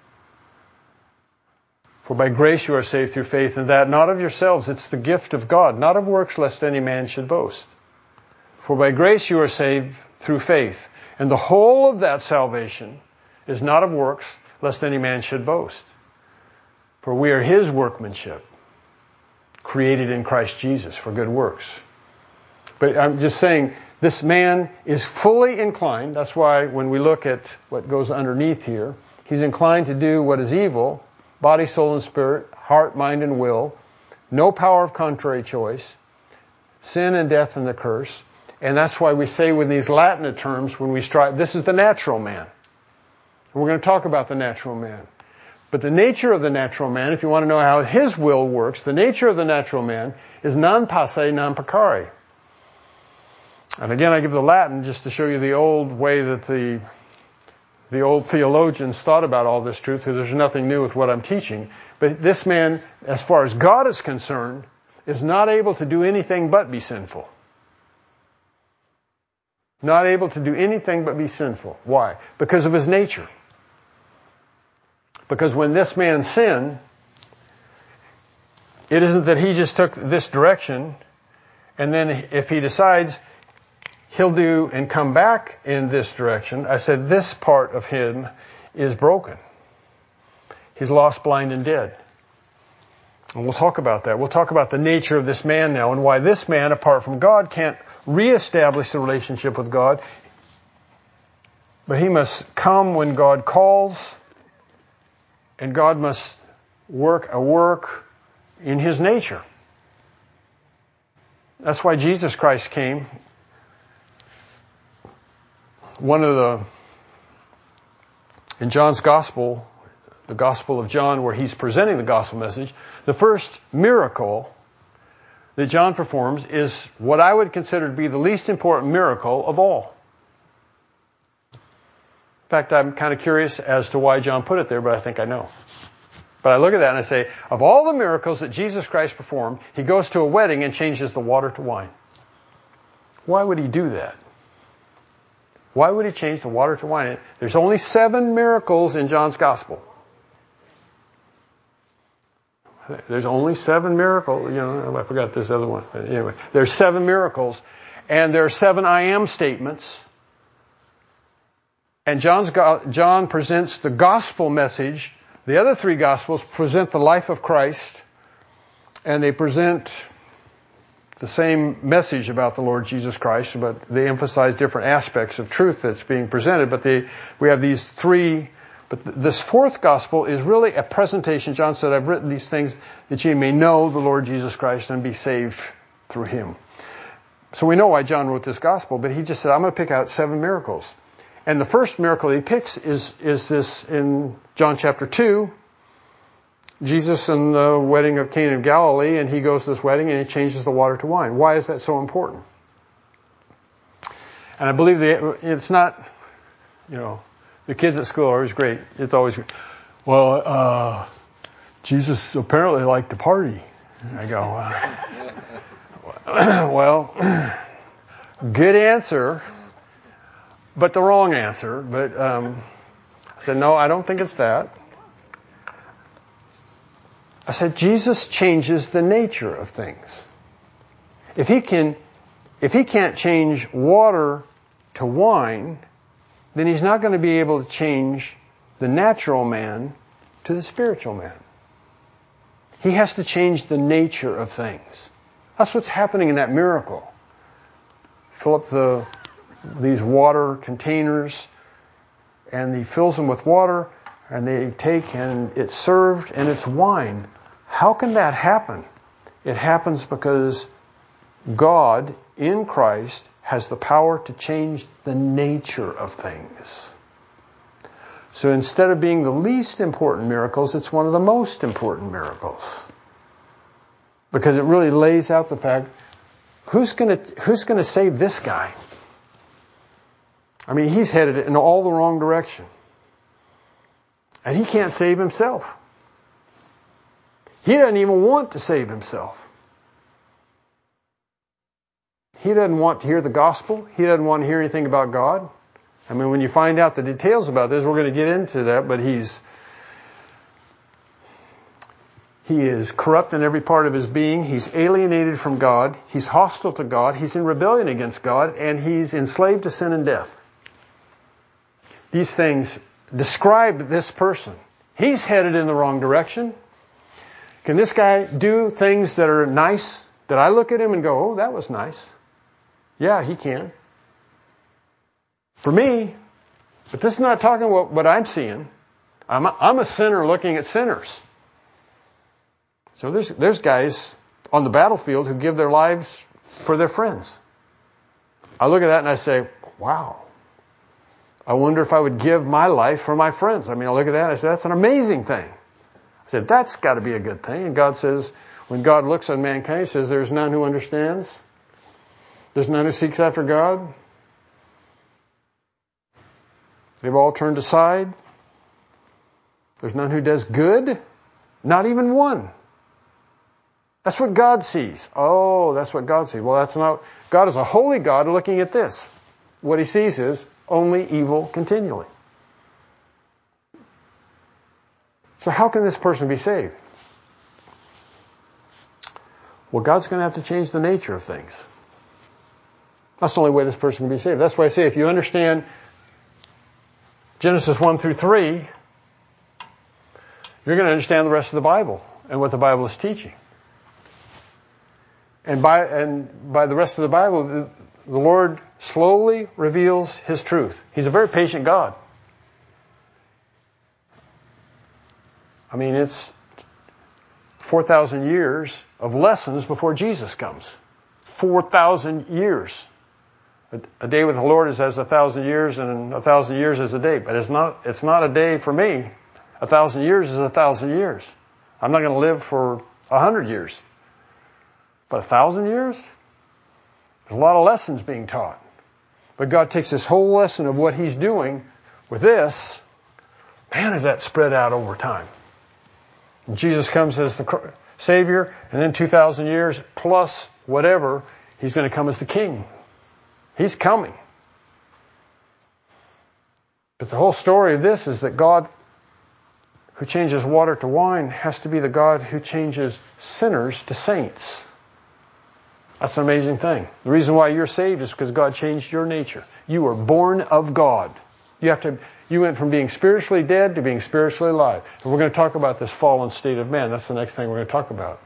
For by grace you are saved through faith, and that not of yourselves, it's the gift of God, not of works, lest any man should boast. For by grace you are saved through faith, and the whole of that salvation is not of works, lest any man should boast. For we are his workmanship, created in Christ Jesus for good works. But I'm just saying, this man is fully inclined. That's why when we look at what goes underneath here, he's inclined to do what is evil, body, soul, and spirit, heart, mind, and will, no power of contrary choice, sin and death and the curse. And that's why we say with these Latin terms, when we strive, this is the natural man. And we're going to talk about the natural man. But the nature of the natural man, if you want to know how his will works, the nature of the natural man is non posse, non peccare. And again, I give the Latin just to show you the old way that the old theologians thought about all this truth, because there's nothing new with what I'm teaching. But this man, as far as God is concerned, is not able to do anything but be sinful. Not able to do anything but be sinful. Why? Because of his nature. Because when this man sinned, it isn't that he just took this direction, and then if he decides he'll do and come back in this direction, I said this part of him is broken. He's lost, blind, and dead. And we'll talk about that. We'll talk about the nature of this man now and why this man, apart from God, can't reestablish the relationship with God. But he must come when God calls, and God must work a work in his nature. That's why Jesus Christ came. In John's Gospel, the Gospel of John, where he's presenting the gospel message, the first miracle that John performs is what I would consider to be the least important miracle of all. In fact, I'm kind of curious as to why John put it there, but I think I know. But I look at that and I say, of all the miracles that Jesus Christ performed, he goes to a wedding and changes the water to wine. Why would he do that? Why would he change the water to wine? There's only 7 miracles in John's Gospel. There's only 7 miracles. I forgot this other one. But anyway, there's 7 miracles. And there are 7 I am statements. And John presents the gospel message. The other 3 Gospels present the life of Christ. And they present the same message about the Lord Jesus Christ, but they emphasize different aspects of truth that's being presented. But we have these 3. But this 4th Gospel is really a presentation. John said, I've written these things that you may know the Lord Jesus Christ and be saved through Him. So we know why John wrote this Gospel, but he just said, I'm going to pick out 7 miracles. And the first miracle he picks is this in John chapter 2. Jesus in the wedding of Cana of Galilee, and he goes to this wedding and he changes the water to wine. Why is that so important? And I believe it's not, the kids at school are always great. It's always, Jesus apparently liked to party. And I go, good answer, but the wrong answer. But I said, no, I don't think it's that. I said, Jesus changes the nature of things. If he can't change water to wine, then he's not going to be able to change the natural man to the spiritual man. He has to change the nature of things. That's what's happening in that miracle. Fill up these water containers, and he fills them with water, and they take, and it's served, and it's wine. How can that happen? It happens because God, in Christ, has the power to change the nature of things. So instead of being the least important miracles, it's one of the most important miracles. Because it really lays out the fact, who's going to save this guy? I mean, he's headed in all the wrong direction. And he can't save himself. He doesn't even want to save himself. He doesn't want to hear the gospel. He doesn't want to hear anything about God. I mean, when you find out the details about this, we're going to get into that, but he is corrupt in every part of his being. He's alienated from God. He's hostile to God. He's in rebellion against God, and he's enslaved to sin and death. These things describe this person. He's headed in the wrong direction. Can this guy do things that are nice? That I look at him and go, oh, that was nice. Yeah, he can. For me, but this is not talking about what I'm seeing. I'm a sinner looking at sinners. So there's guys on the battlefield who give their lives for their friends. I look at that and I say, wow. I wonder if I would give my life for my friends. I mean, I look at that and I say, that's an amazing thing. I said, that's got to be a good thing. And God says, when God looks on mankind, He says, there's none who understands. There's none who seeks after God. They've all turned aside. There's none who does good. Not even one. That's what God sees. Oh, that's what God sees. Well, that's not. God is a holy God looking at this. What He sees is only evil continually. So how can this person be saved? Well, God's going to have to change the nature of things. That's the only way this person can be saved. That's why I say if you understand Genesis 1 through 3, you're going to understand the rest of the Bible and what the Bible is teaching. And by the rest of the Bible, the Lord slowly reveals His truth. He's a very patient God. I mean, it's 4,000 years of lessons before Jesus comes. 4,000 years. A day with the Lord is as 1,000 years, and 1,000 years is a day. But it's not a day for me. 1,000 years is 1,000 years. I'm not going to live for 100 years. But 1,000 years? There's a lot of lessons being taught. But God takes this whole lesson of what He's doing with this. Man, is that spread out over time. And Jesus comes as the Savior, and then 2,000 years plus whatever, He's going to come as the King. He's coming. But the whole story of this is that God, who changes water to wine, has to be the God who changes sinners to saints. That's an amazing thing. The reason why you're saved is because God changed your nature. You were born of God. You went from being spiritually dead to being spiritually alive. And we're going to talk about this fallen state of man. That's the next thing we're going to talk about.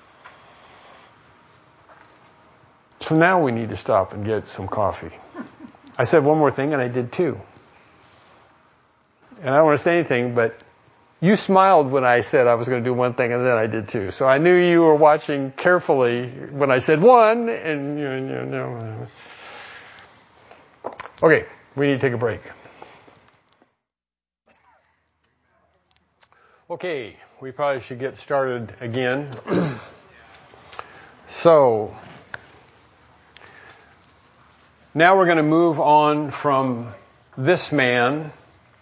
So now we need to stop and get some coffee. I said one more thing, and I did two. And I don't want to say anything, but you smiled when I said I was going to do one thing, and then I did two. So I knew you were watching carefully when I said one, and you know. Okay, we need to take a break. Okay, we probably should get started again. So, now we're going to move on from this man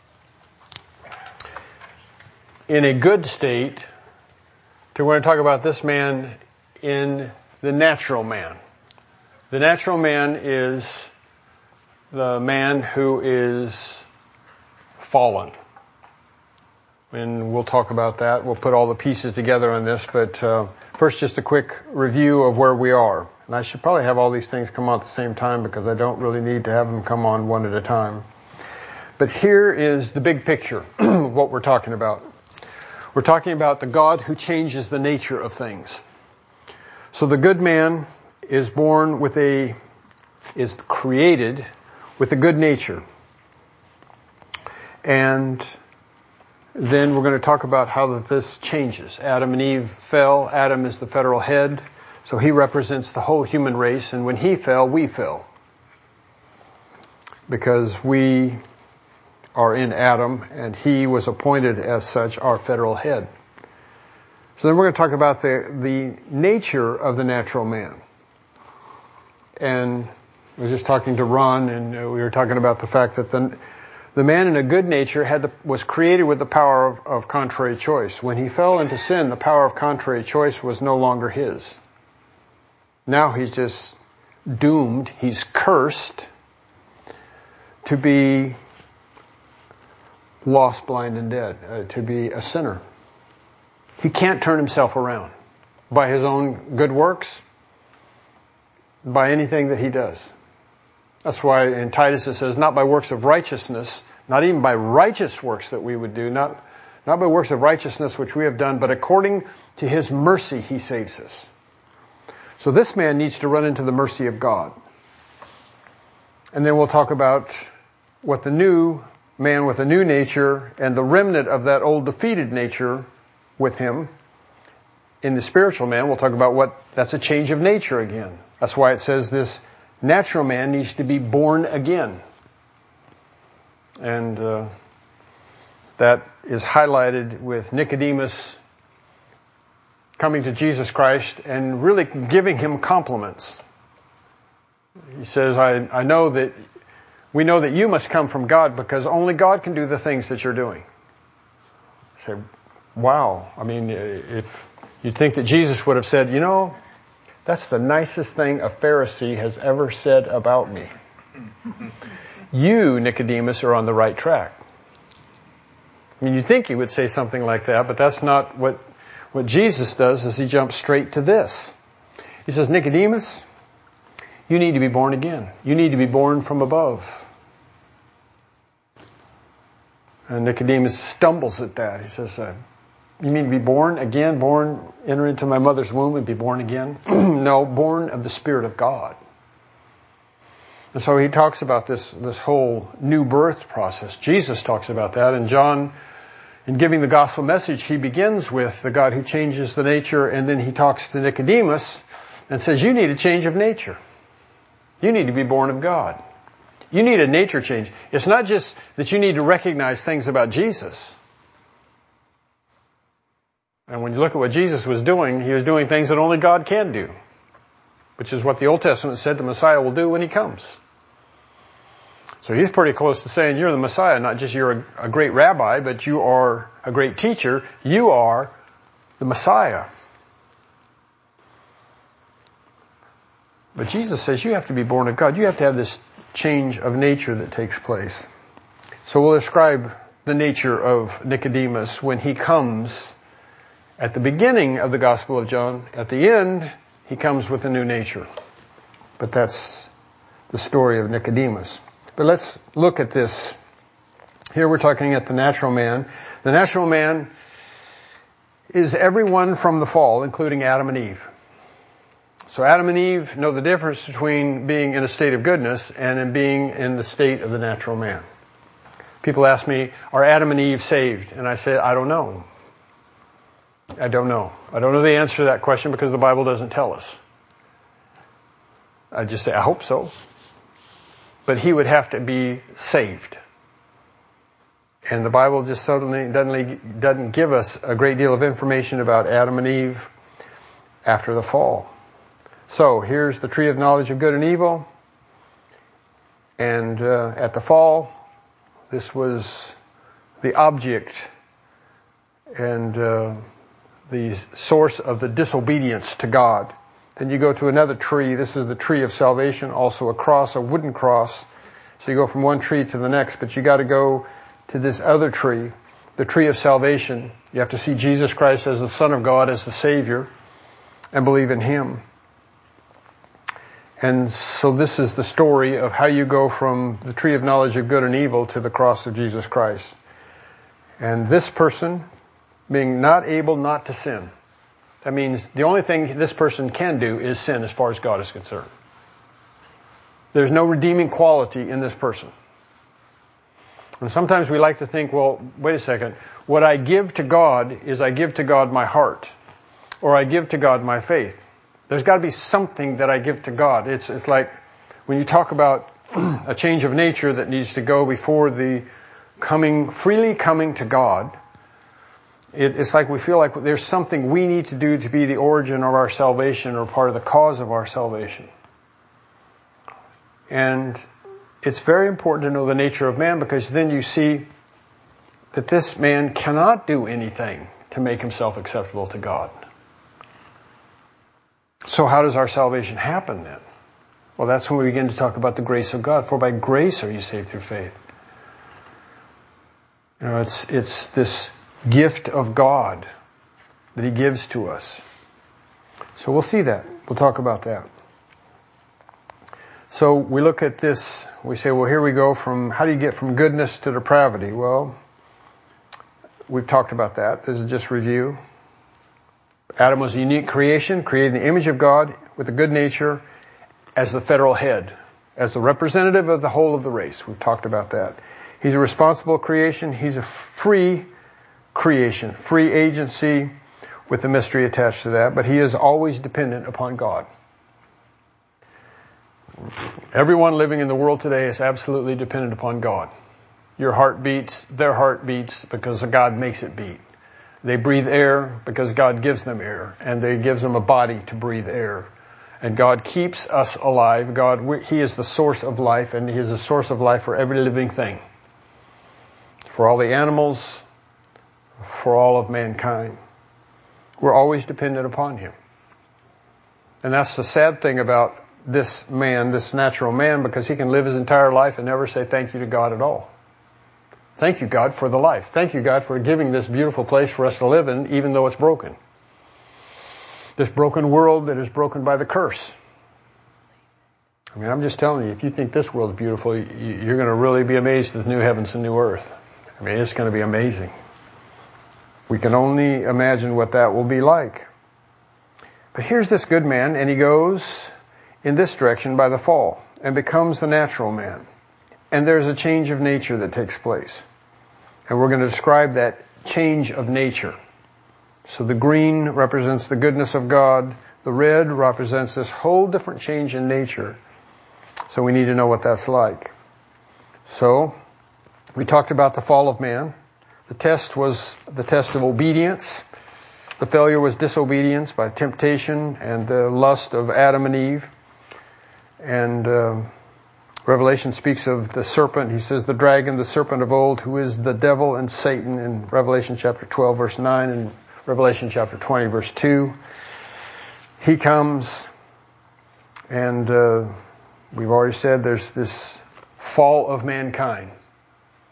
in a good state to we're going to talk about this man in the natural man. The natural man is the man who is fallen. And we'll talk about that. We'll put all the pieces together on this. But first, just a quick review of where we are. And I should probably have all these things come on at the same time because I don't really need to have them come on one at a time. But here is the big picture of what we're talking about. We're talking about the God who changes the nature of things. So the good man is created with a good nature. And then we're going to talk about how this changes. Adam and Eve fell. Adam is the federal head. So he represents the whole human race. And when he fell, we fell. Because we are in Adam, and he was appointed as such our federal head. So then we're going to talk about the nature of the natural man. And I was just talking to Ron, and we were talking about the fact that the man in a good nature was created with the power of contrary choice. When he fell into sin, the power of contrary choice was no longer his. Now he's just doomed, he's cursed to be lost, blind, and dead, to be a sinner. He can't turn himself around by his own good works, by anything that he does. That's why in Titus it says, not by works of righteousness, not even by righteous works that we would do, not by works of righteousness which we have done, but according to his mercy he saves us. So this man needs to run into the mercy of God. And then we'll talk about what the new man with a new nature and the remnant of that old defeated nature with him in the spiritual man. We'll talk about that's a change of nature again. That's why it says this natural man needs to be born again. And that is highlighted with Nicodemus coming to Jesus Christ and really giving him compliments. He says, I know that we know that you must come from God because only God can do the things that you're doing. I say, wow. I mean, if you'd think that Jesus would have said, that's the nicest thing a Pharisee has ever said about me. You, Nicodemus, are on the right track. I mean, you'd think he would say something like that, but that's not what Jesus does, is he jumps straight to this. He says, Nicodemus, you need to be born again. You need to be born from above. And Nicodemus stumbles at that. He says, you mean to be born again? Enter into my mother's womb and be born again? No, born of the Spirit of God. And so he talks about this whole new birth process. Jesus talks about that. And John, in giving the gospel message, he begins with the God who changes the nature, and then he talks to Nicodemus and says, you need a change of nature. You need to be born of God. You need a nature change. It's not just that you need to recognize things about Jesus. And when you look at what Jesus was doing, he was doing things that only God can do, which is what the Old Testament said the Messiah will do when he comes. So he's pretty close to saying you're the Messiah, not just you're a great rabbi, but you are a great teacher. You are the Messiah. But Jesus says you have to be born of God. You have to have this change of nature that takes place. So we'll describe the nature of Nicodemus when he comes at the beginning of the Gospel of John. At the end, he comes with a new nature. But that's the story of Nicodemus. But let's look at this. Here we're talking at the natural man. The natural man is everyone from the fall, including Adam and Eve. So Adam and Eve know the difference between being in a state of goodness and in being in the state of the natural man. People ask me, are Adam and Eve saved? And I say, I don't know. I don't know. I don't know the answer to that question because the Bible doesn't tell us. I just say, I hope so. But he would have to be saved. And the Bible just suddenly doesn't give us a great deal of information about Adam and Eve after the fall. So here's the tree of knowledge of good and evil. And at the fall, this was the object and the source of the disobedience to God. Then you go to another tree. This is the tree of salvation, also a cross, a wooden cross. So you go from one tree to the next, but you got to go to this other tree, the tree of salvation. You have to see Jesus Christ as the Son of God, as the Savior, and believe in Him. And so this is the story of how you go from the tree of knowledge of good and evil to the cross of Jesus Christ. And this person being not able not to sin. That means the only thing this person can do is sin as far as God is concerned. There's no redeeming quality in this person. And sometimes we like to think, well, wait a second. What I give to God is I give to God my heart. Or I give to God my faith. There's got to be something that I give to God. It's like when you talk about a change of nature that needs to go before the freely coming to God. It's like we feel like there's something we need to do to be the origin of our salvation or part of the cause of our salvation. And it's very important to know the nature of man because then you see that this man cannot do anything to make himself acceptable to God. So how does our salvation happen then? Well, that's when we begin to talk about the grace of God. For by grace are you saved through faith. You know, it's this gift of God that He gives to us. So we'll see that. We'll talk about that. So we look at this, we say, well, here we go from, how do you get from goodness to depravity? Well, we've talked about that. This is just review. Adam was a unique creation, created in the image of God with a good nature as the federal head, as the representative of the whole of the race. We've talked about that. He's a responsible creation. He's a free creation, free agency with a mystery attached to that, but he is always dependent upon God. Everyone living in the world today is absolutely dependent upon God. Your heart beats, their heart beats because God makes it beat. They breathe air because God gives them air, and He gives them a body to breathe air. And God keeps us alive. He is the source of life, and He is the source of life for every living thing. For all the animals, for all of mankind. We're always dependent upon Him. And that's the sad thing about this man, this natural man, because he can live his entire life and never say thank you to God at all. Thank you, God, for the life. Thank you, God, for giving this beautiful place for us to live in, even though it's broken. This broken world that is broken by the curse. I mean, I'm just telling you, if you think this world's beautiful, you're going to really be amazed at the new heavens and new earth. I mean, it's going to be amazing. We can only imagine what that will be like. But here's this good man, and he goes in this direction by the fall and becomes the natural man. And there's a change of nature that takes place. And we're going to describe that change of nature. So the green represents the goodness of God. The red represents this whole different change in nature. So we need to know what that's like. So we talked about the fall of man. The test was the test of obedience. The failure was disobedience by temptation and the lust of Adam and Eve. And Revelation speaks of the serpent. He says the dragon, the serpent of old, who is the devil and Satan in Revelation chapter 12, verse 9, and Revelation chapter 20, verse 2. He comes, and we've already said there's this fall of mankind.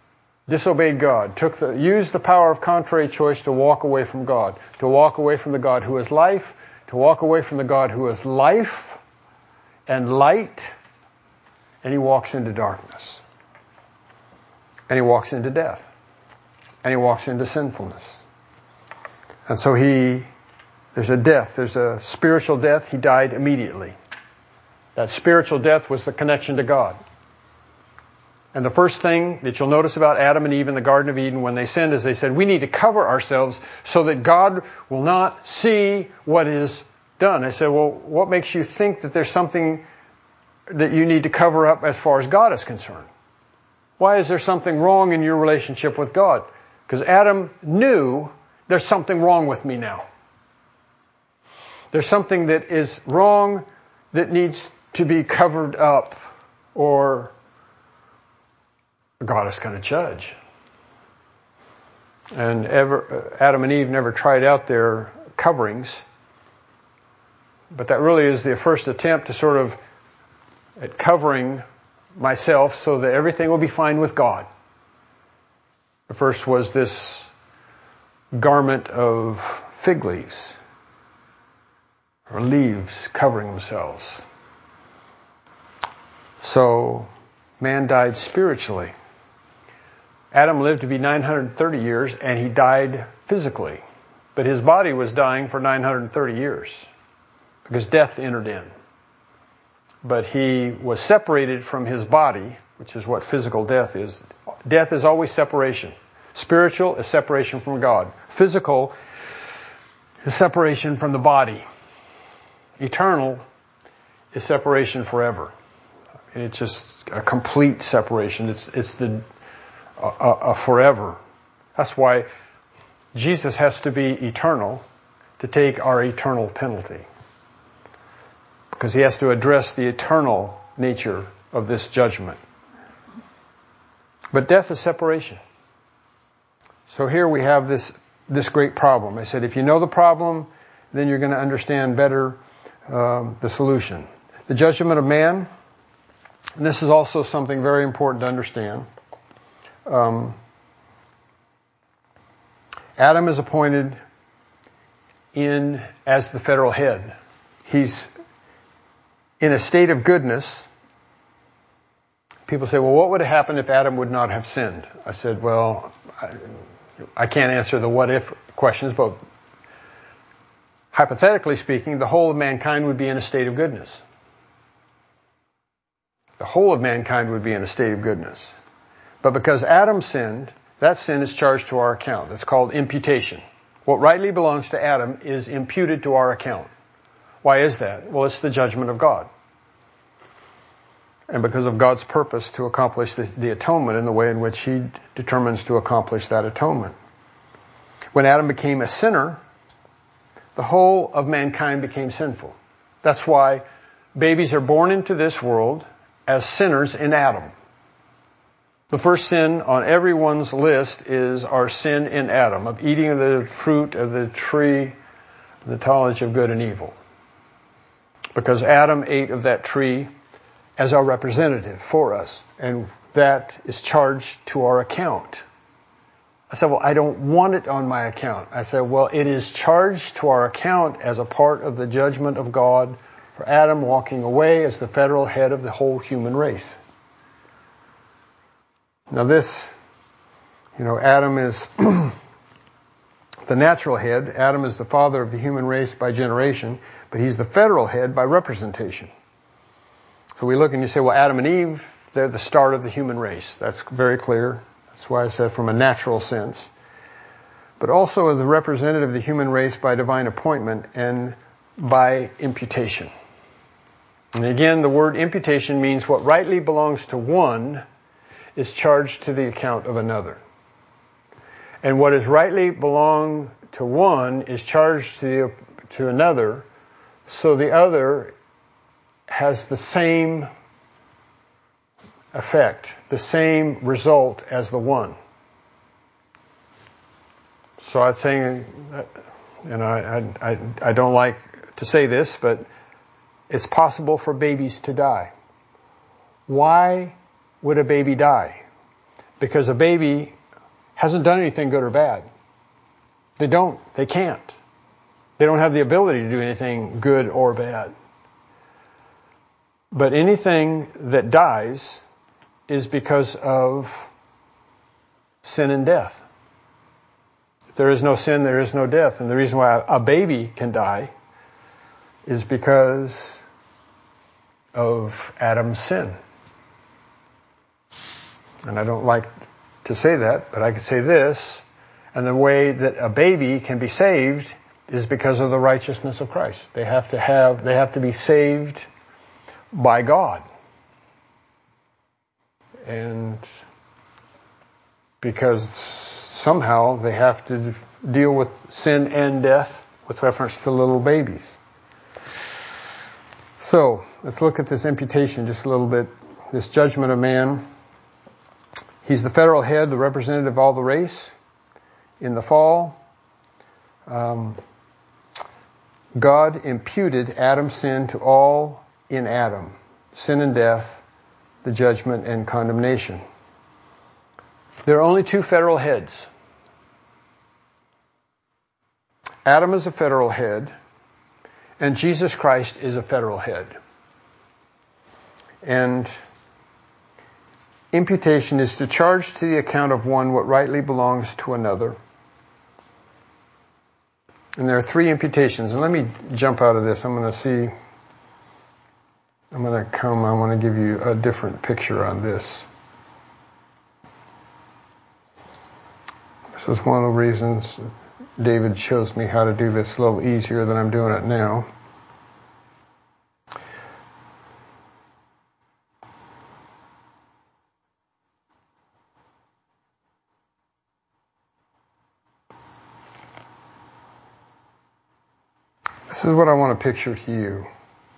disobeyed God, used the power of contrary choice to walk away from God, to walk away from the God who is life, to walk away from the God who is life and light, and he walks into darkness. And he walks into death. And he walks into sinfulness. And so there's a death, there's a spiritual death. He died immediately. That spiritual death was the connection to God. And the first thing that you'll notice about Adam and Eve in the Garden of Eden when they sinned is they said, we need to cover ourselves so that God will not see what is done. I said, well, what makes you think that there's something that you need to cover up as far as God is concerned? Why is there something wrong in your relationship with God? Because Adam knew there's something wrong with me now. There's something that is wrong that needs to be covered up, or God is going to judge. And Adam and Eve never tried out their coverings. But that really is the first attempt to sort of at covering myself so that everything will be fine with God. The first was this garment of fig leaves, or leaves covering themselves. So man died spiritually. Adam lived to be 930 years, and he died physically. But his body was dying for 930 years because death entered in. But he was separated from his body, which is what physical death is. Death is always separation. Spiritual is separation from God. Physical is separation from the body. Eternal is separation forever. And it's just a complete separation. It's a forever. That's why Jesus has to be eternal to take our eternal penalty. Because he has to address the eternal nature of this judgment. But death is separation. So here we have this great problem. I said, if you know the problem, then you're going to understand better the solution. The judgment of man, and this is also something very important to understand. Adam is appointed as the federal head. He's in a state of goodness. People say, well, what would have happened if Adam would not have sinned? I said, well, I can't answer the what if questions, but hypothetically speaking, the whole of mankind would be in a state of goodness. The whole of mankind would be in a state of goodness. But because Adam sinned, that sin is charged to our account. It's called imputation. What rightly belongs to Adam is imputed to our account. Why is that? Well, it's the judgment of God. And because of God's purpose to accomplish the atonement in the way in which he determines to accomplish that atonement. When Adam became a sinner, the whole of mankind became sinful. That's why babies are born into this world as sinners in Adam. The first sin on everyone's list is our sin in Adam, of eating of the fruit of the tree, the knowledge of good and evil. Because Adam ate of that tree as our representative for us, and that is charged to our account. I said, well, I don't want it on my account. I said, well, it is charged to our account as a part of the judgment of God for Adam walking away as the federal head of the whole human race. Now this, Adam is the natural head. Adam is the father of the human race by generation, but he's the federal head by representation. So we look and you say, well, Adam and Eve, they're the start of the human race. That's very clear. That's why I said from a natural sense. But also as the representative of the human race by divine appointment and by imputation. And again, the word imputation means what rightly belongs to one is charged to the account of another. And what is rightly belong to one is charged to another, so the other has the same effect, the same result as the one. So I'm saying, I don't like to say this, but it's possible for babies to die. Why would a baby die? Because a baby hasn't done anything good or bad. They don't. They can't. They don't have the ability to do anything good or bad. But anything that dies is because of sin and death. If there is no sin, there is no death. And the reason why a baby can die is because of Adam's sin. And I don't like to say that, but I can say this. And the way that a baby can be saved is because of the righteousness of Christ. They have to be saved by God. And because somehow they have to deal with sin and death with reference to little babies. So, let's look at this imputation just a little bit. This judgment of man. He's the federal head, the representative of all the race. In the fall, God imputed Adam's sin to all in Adam. Sin and death, the judgment and condemnation. There are only two federal heads. Adam is a federal head, and Jesus Christ is a federal head. And imputation is to charge to the account of one what rightly belongs to another. And there are three imputations. And let me jump out of this. I want to give you a different picture on this. This is one of the reasons David shows me how to do this a little easier than I'm doing it now. This is what I want to picture to you.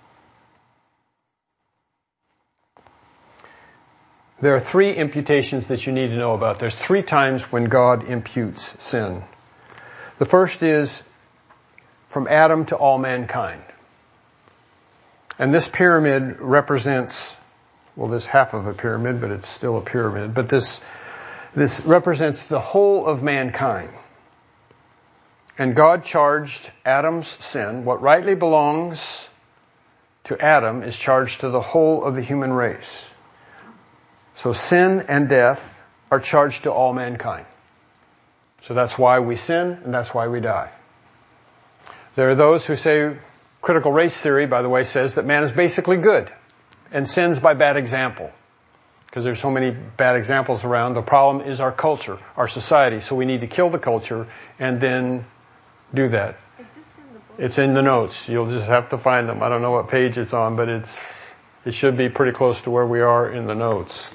There are three imputations that you need to know about. There's three times when God imputes sin. The first is from Adam to all mankind. And this pyramid represents, well, this half of a pyramid, but it's still a pyramid. But this represents the whole of mankind. And God charged Adam's sin. What rightly belongs to Adam is charged to the whole of the human race. So sin and death are charged to all mankind. So that's why we sin and that's why we die. There are those who say, critical race theory, by the way, says that man is basically good and sins by bad example. Because there's so many bad examples around. The problem is our culture, our society. So we need to kill the culture and then do that. Is this in the book? It's in the notes. You'll just have to find them. I don't know what page it's on, but it should be pretty close to where we are in the notes.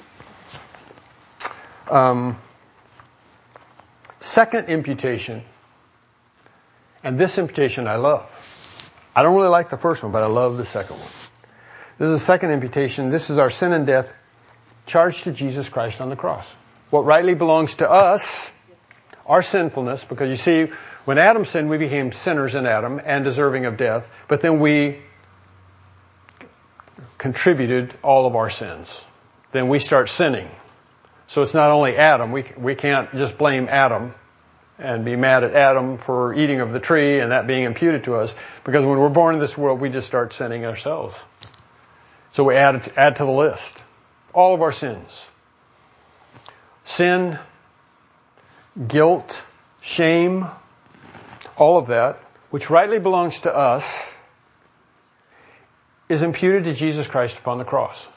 Second imputation, and this imputation I love. I don't really like the first one, but I love the second one. This is the second imputation. This is our sin and death charged to Jesus Christ on the cross. What rightly belongs to us, our sinfulness, because you see, when Adam sinned, we became sinners in Adam and deserving of death, but then we contributed all of our sins. Then we start sinning. So it's not only Adam. We can't just blame Adam and be mad at Adam for eating of the tree and that being imputed to us, because when we're born in this world, we just start sinning ourselves. So we add to the list all of our sins. Sin, guilt, shame, all of that, which rightly belongs to us, is imputed to Jesus Christ upon the cross.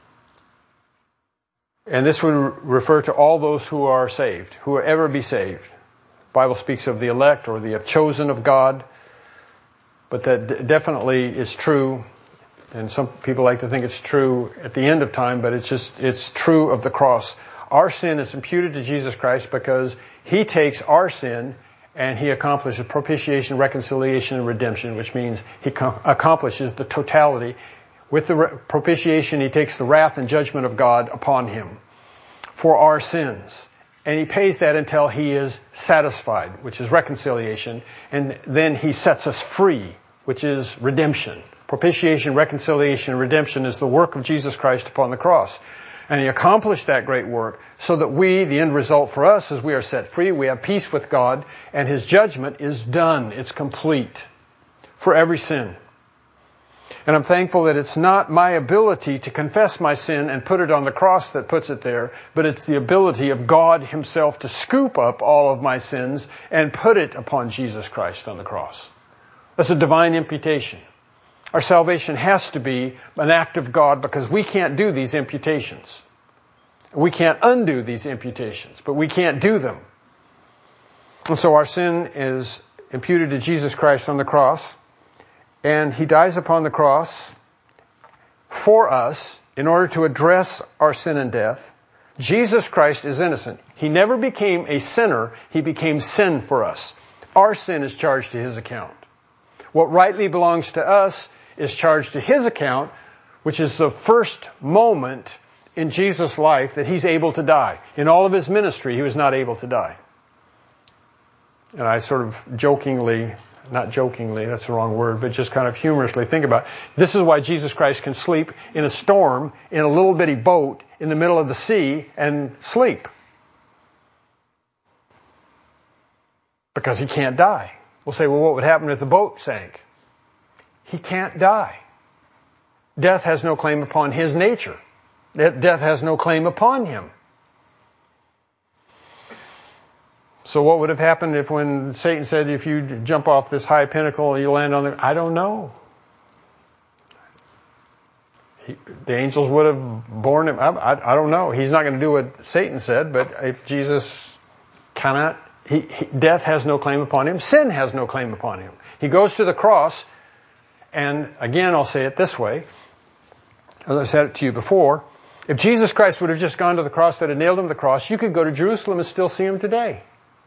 And this would refer to all those who are saved, who will ever be saved. The Bible speaks of the elect or the chosen of God, but that definitely is true. And some people like to think it's true at the end of time, but it's true of the cross. Our sin is imputed to Jesus Christ because He takes our sin and He accomplishes propitiation, reconciliation, and redemption, which means He accomplishes the totality. With the propitiation, He takes the wrath and judgment of God upon Him for our sins. And He pays that until He is satisfied, which is reconciliation. And then He sets us free, which is redemption. Propitiation, reconciliation, and redemption is the work of Jesus Christ upon the cross. And He accomplished that great work so that we, the end result for us is we are set free, we have peace with God, and His judgment is done. It's complete for every sin. And I'm thankful that it's not my ability to confess my sin and put it on the cross that puts it there, but it's the ability of God Himself to scoop up all of my sins and put it upon Jesus Christ on the cross. That's a divine imputation. Our salvation has to be an act of God because we can't do these imputations. We can't undo these imputations, but we can't do them. And so our sin is imputed to Jesus Christ on the cross, and He dies upon the cross for us in order to address our sin and death. Jesus Christ is innocent. He never became a sinner. He became sin for us. Our sin is charged to His account. What rightly belongs to us is charged to His account, which is the first moment in Jesus' life that He's able to die. In all of His ministry, He was not able to die. And I sort of not jokingly, that's the wrong word, but just kind of humorously think about it. This is why Jesus Christ can sleep in a storm in a little bitty boat in the middle of the sea and sleep. Because He can't die. We'll say, well, what would happen if the boat sank? He can't die. Death has no claim upon His nature. Death has no claim upon Him. So what would have happened if when Satan said, if you jump off this high pinnacle, you land on I don't know. The angels would have borne Him. I don't know. He's not going to do what Satan said, but if Jesus cannot, death has no claim upon Him. Sin has no claim upon Him. He goes to the cross, and again, I'll say it this way, as I said it to you before, if Jesus Christ would have just gone to the cross that had nailed Him to the cross, you could go to Jerusalem and still see Him today.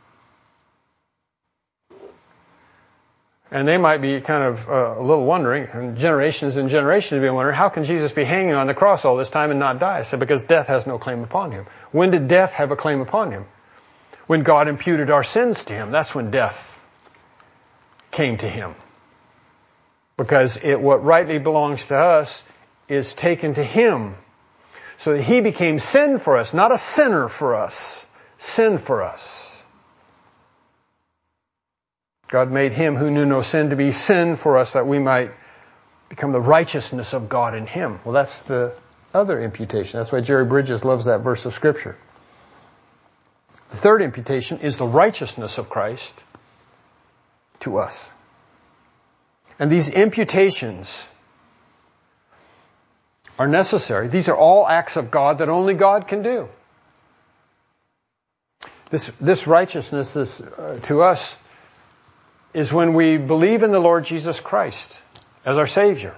And they might be kind of a little wondering, and generations be wondering, how can Jesus be hanging on the cross all this time and not die? I said, because death has no claim upon Him. When did death have a claim upon Him? When God imputed our sins to Him, that's when death came to Him. Because what rightly belongs to us is taken to Him. So that He became sin for us, not a sinner for us, sin for us. God made Him who knew no sin to be sin for us that we might become the righteousness of God in Him. Well, that's the other imputation. That's why Jerry Bridges loves that verse of Scripture. The third imputation is the righteousness of Christ to us. And these imputations are necessary. These are all acts of God that only God can do. This righteousness to us is when we believe in the Lord Jesus Christ as our Savior.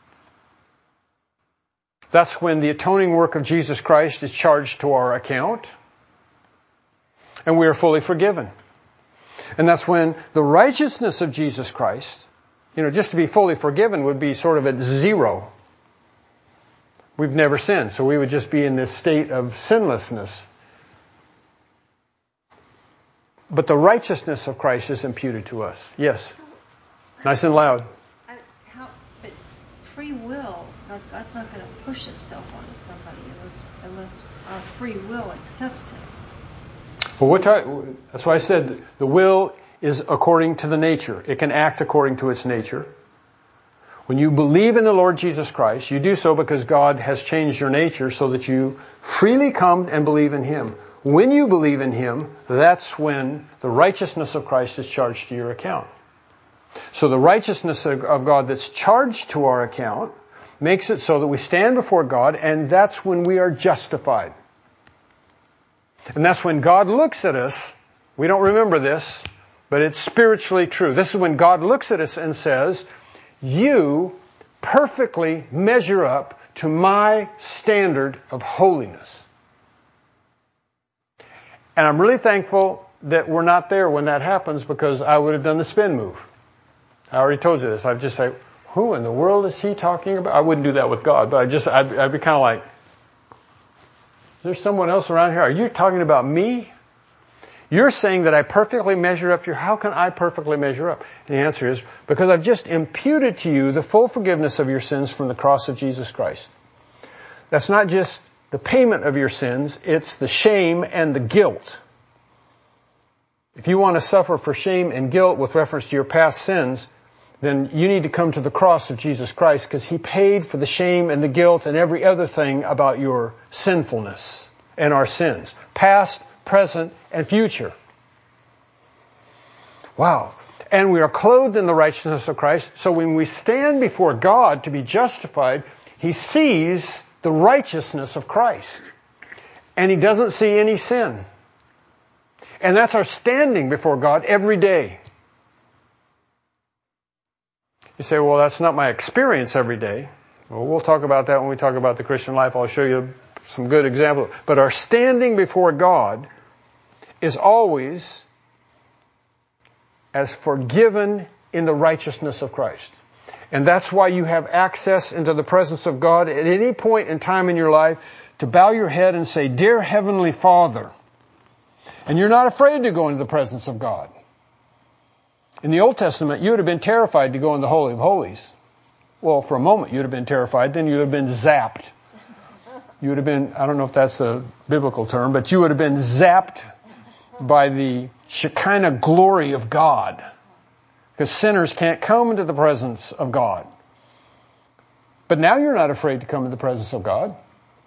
That's when the atoning work of Jesus Christ is charged to our account, and we are fully forgiven. And that's when the righteousness of Jesus Christ, just to be fully forgiven would be sort of at zero. We've never sinned, so we would just be in this state of sinlessness. But the righteousness of Christ is imputed to us. Yes. Nice and loud. But free will, God's not going to push Himself onto somebody unless our free will accepts it. Well, that's why I said the will is according to the nature. It can act according to its nature. When you believe in the Lord Jesus Christ, you do so because God has changed your nature so that you freely come and believe in Him. When you believe in Him, that's when the righteousness of Christ is charged to your account. So the righteousness of God that's charged to our account makes it so that we stand before God, and that's when we are justified. And that's when God looks at us. We don't remember this, but it's spiritually true. This is when God looks at us and says, you perfectly measure up to my standard of holiness. And I'm really thankful that we're not there when that happens, because I would have done the spin move. I already told you this. I'd just say, who in the world is he talking about? I wouldn't do that with God, but I'd be kind of like, is there someone else around here? Are you talking about me? You're saying that I perfectly measure up to how can I perfectly measure up? And the answer is, because I've just imputed to you the full forgiveness of your sins from the cross of Jesus Christ. That's not just the payment of your sins. It's the shame and the guilt. If you want to suffer for shame and guilt with reference to your past sins, then you need to come to the cross of Jesus Christ, because He paid for the shame and the guilt and every other thing about your sinfulness and our sins, past, present, and future. Wow. And we are clothed in the righteousness of Christ. So when we stand before God to be justified, He sees the righteousness of Christ. And He doesn't see any sin. And that's our standing before God every day. You say, well, that's not my experience every day. Well, we'll talk about that when we talk about the Christian life. I'll show you some good examples. But our standing before God is always as forgiven in the righteousness of Christ. And that's why you have access into the presence of God at any point in time in your life to bow your head and say, Dear Heavenly Father. And you're not afraid to go into the presence of God. In the Old Testament, you would have been terrified to go in the Holy of Holies. Well, for a moment you would have been terrified, then you would have been zapped. You would have been, I don't know if that's a biblical term, but you would have been zapped by the Shekinah glory of God. Because sinners can't come into the presence of God. But now you're not afraid to come into the presence of God.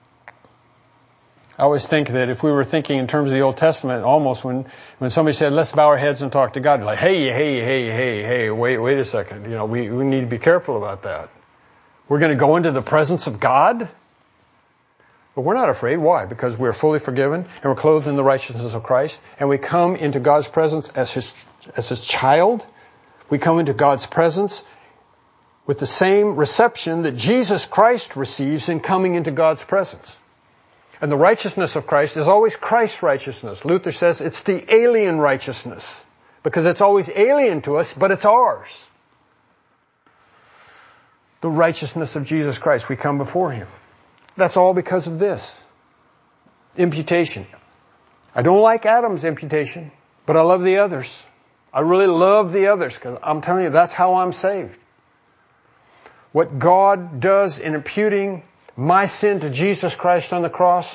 I always think that if we were thinking in terms of the Old Testament, almost when somebody said, let's bow our heads and talk to God, like, hey, wait a second. You know, we need to be careful about that. We're going to go into the presence of God? But we're not afraid. Why? Because we're fully forgiven and we're clothed in the righteousness of Christ, and we come into God's presence as His child. We come into God's presence with the same reception that Jesus Christ receives in coming into God's presence. And the righteousness of Christ is always Christ's righteousness. Luther says it's the alien righteousness, because it's always alien to us, but it's ours. The righteousness of Jesus Christ, we come before Him. That's all because of this. Imputation. I don't like Adam's imputation, but I love the others. I really love the others, because I'm telling you, that's how I'm saved. What God does in imputing my sin to Jesus Christ on the cross,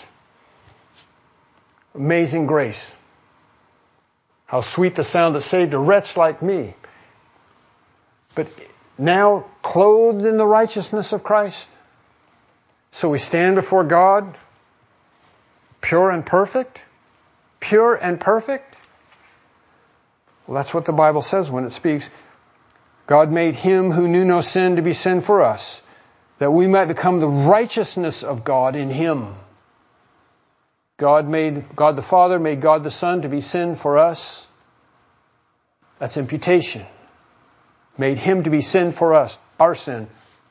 amazing grace. How sweet the sound that saved a wretch like me. But now clothed in the righteousness of Christ, so we stand before God pure and perfect. Pure and perfect. Well, that's what the Bible says when it speaks. God made Him who knew no sin to be sin for us, that we might become the righteousness of God in Him. God the Father made God the Son to be sin for us. That's imputation. Made Him to be sin for us, our sin,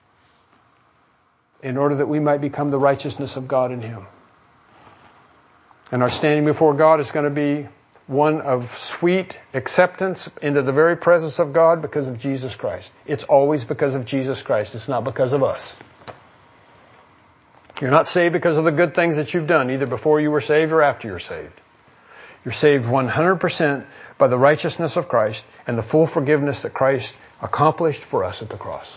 in order that we might become the righteousness of God in Him. And our standing before God is going to be one of sweet acceptance into the very presence of God because of Jesus Christ. It's always because of Jesus Christ. It's not because of us. You're not saved because of the good things that you've done, either before you were saved or after you're saved. You're saved 100% by the righteousness of Christ and the full forgiveness that Christ accomplished for us at the cross.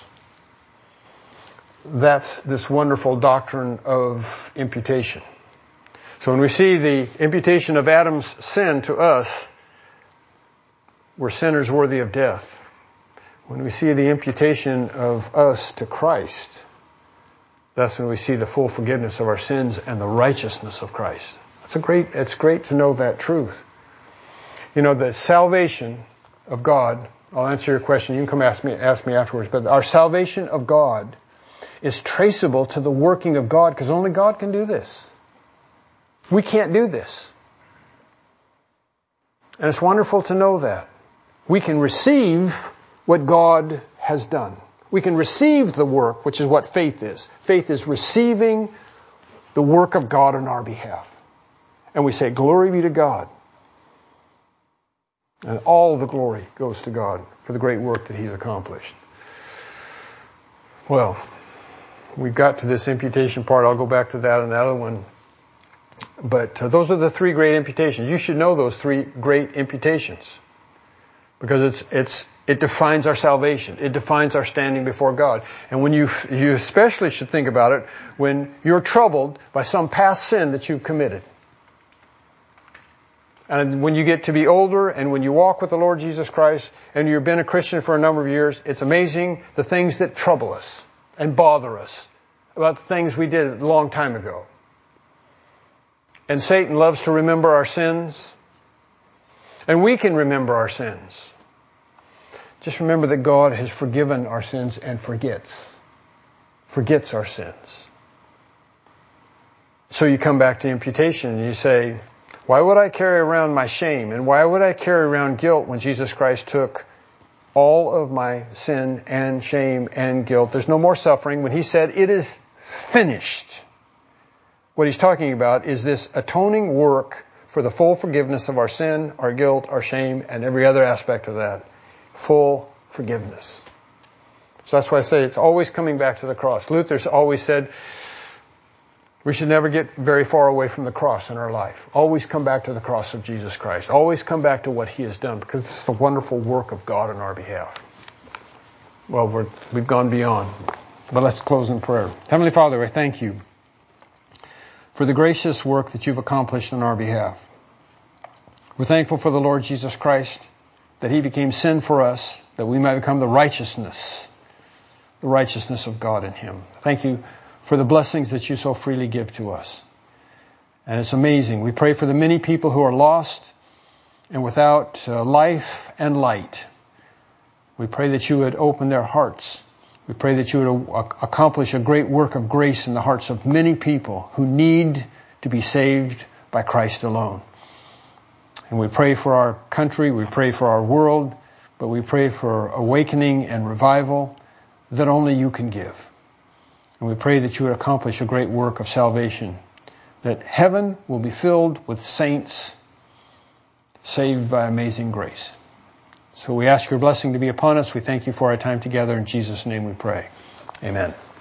That's this wonderful doctrine of imputation. So when we see the imputation of Adam's sin to us, we're sinners worthy of death. When we see the imputation of us to Christ, that's when we see the full forgiveness of our sins and the righteousness of Christ. It's great to know that truth. You know, the salvation of God, I'll answer your question, you can come ask me afterwards, but our salvation of God is traceable to the working of God, because only God can do this. We can't do this. And it's wonderful to know that. We can receive what God has done. We can receive the work, which is what faith is. Faith is receiving the work of God on our behalf. And we say, glory be to God. And all the glory goes to God for the great work that He's accomplished. Well, we've got to this imputation part. I'll go back to that and that other one. But those are the three great imputations. You should know those three great imputations, because it's It defines our salvation. It defines our standing before God. And when you especially should think about it when you're troubled by some past sin that you've committed. And when you get to be older and when you walk with the Lord Jesus Christ and you've been a Christian for a number of years, it's amazing the things that trouble us and bother us about the things we did a long time ago. And Satan loves to remember our sins. And we can remember our sins. Just remember that God has forgiven our sins and forgets our sins. So you come back to imputation and you say, why would I carry around my shame? And why would I carry around guilt when Jesus Christ took all of my sin and shame and guilt? There's no more suffering. When He said, it is finished, what He's talking about is this atoning work for the full forgiveness of our sin, our guilt, our shame, and every other aspect of that. Full forgiveness. So that's why I say it's always coming back to the cross. Luther's always said we should never get very far away from the cross in our life. Always come back to the cross of Jesus Christ. Always come back to what He has done, because it's the wonderful work of God on our behalf. Well, we've gone beyond. But let's close in prayer. Heavenly Father, I thank You for the gracious work that You've accomplished on our behalf. We're thankful for the Lord Jesus Christ, that He became sin for us, that we might become the righteousness of God in Him. Thank You for the blessings that You so freely give to us. And it's amazing. We pray for the many people who are lost and without life and light. We pray that You would open their hearts. We pray that You would accomplish a great work of grace in the hearts of many people who need to be saved by Christ alone. And we pray for our country, we pray for our world, but we pray for awakening and revival that only You can give. And we pray that You would accomplish a great work of salvation, that heaven will be filled with saints saved by amazing grace. So we ask Your blessing to be upon us. We thank You for our time together. In Jesus' name we pray. Amen.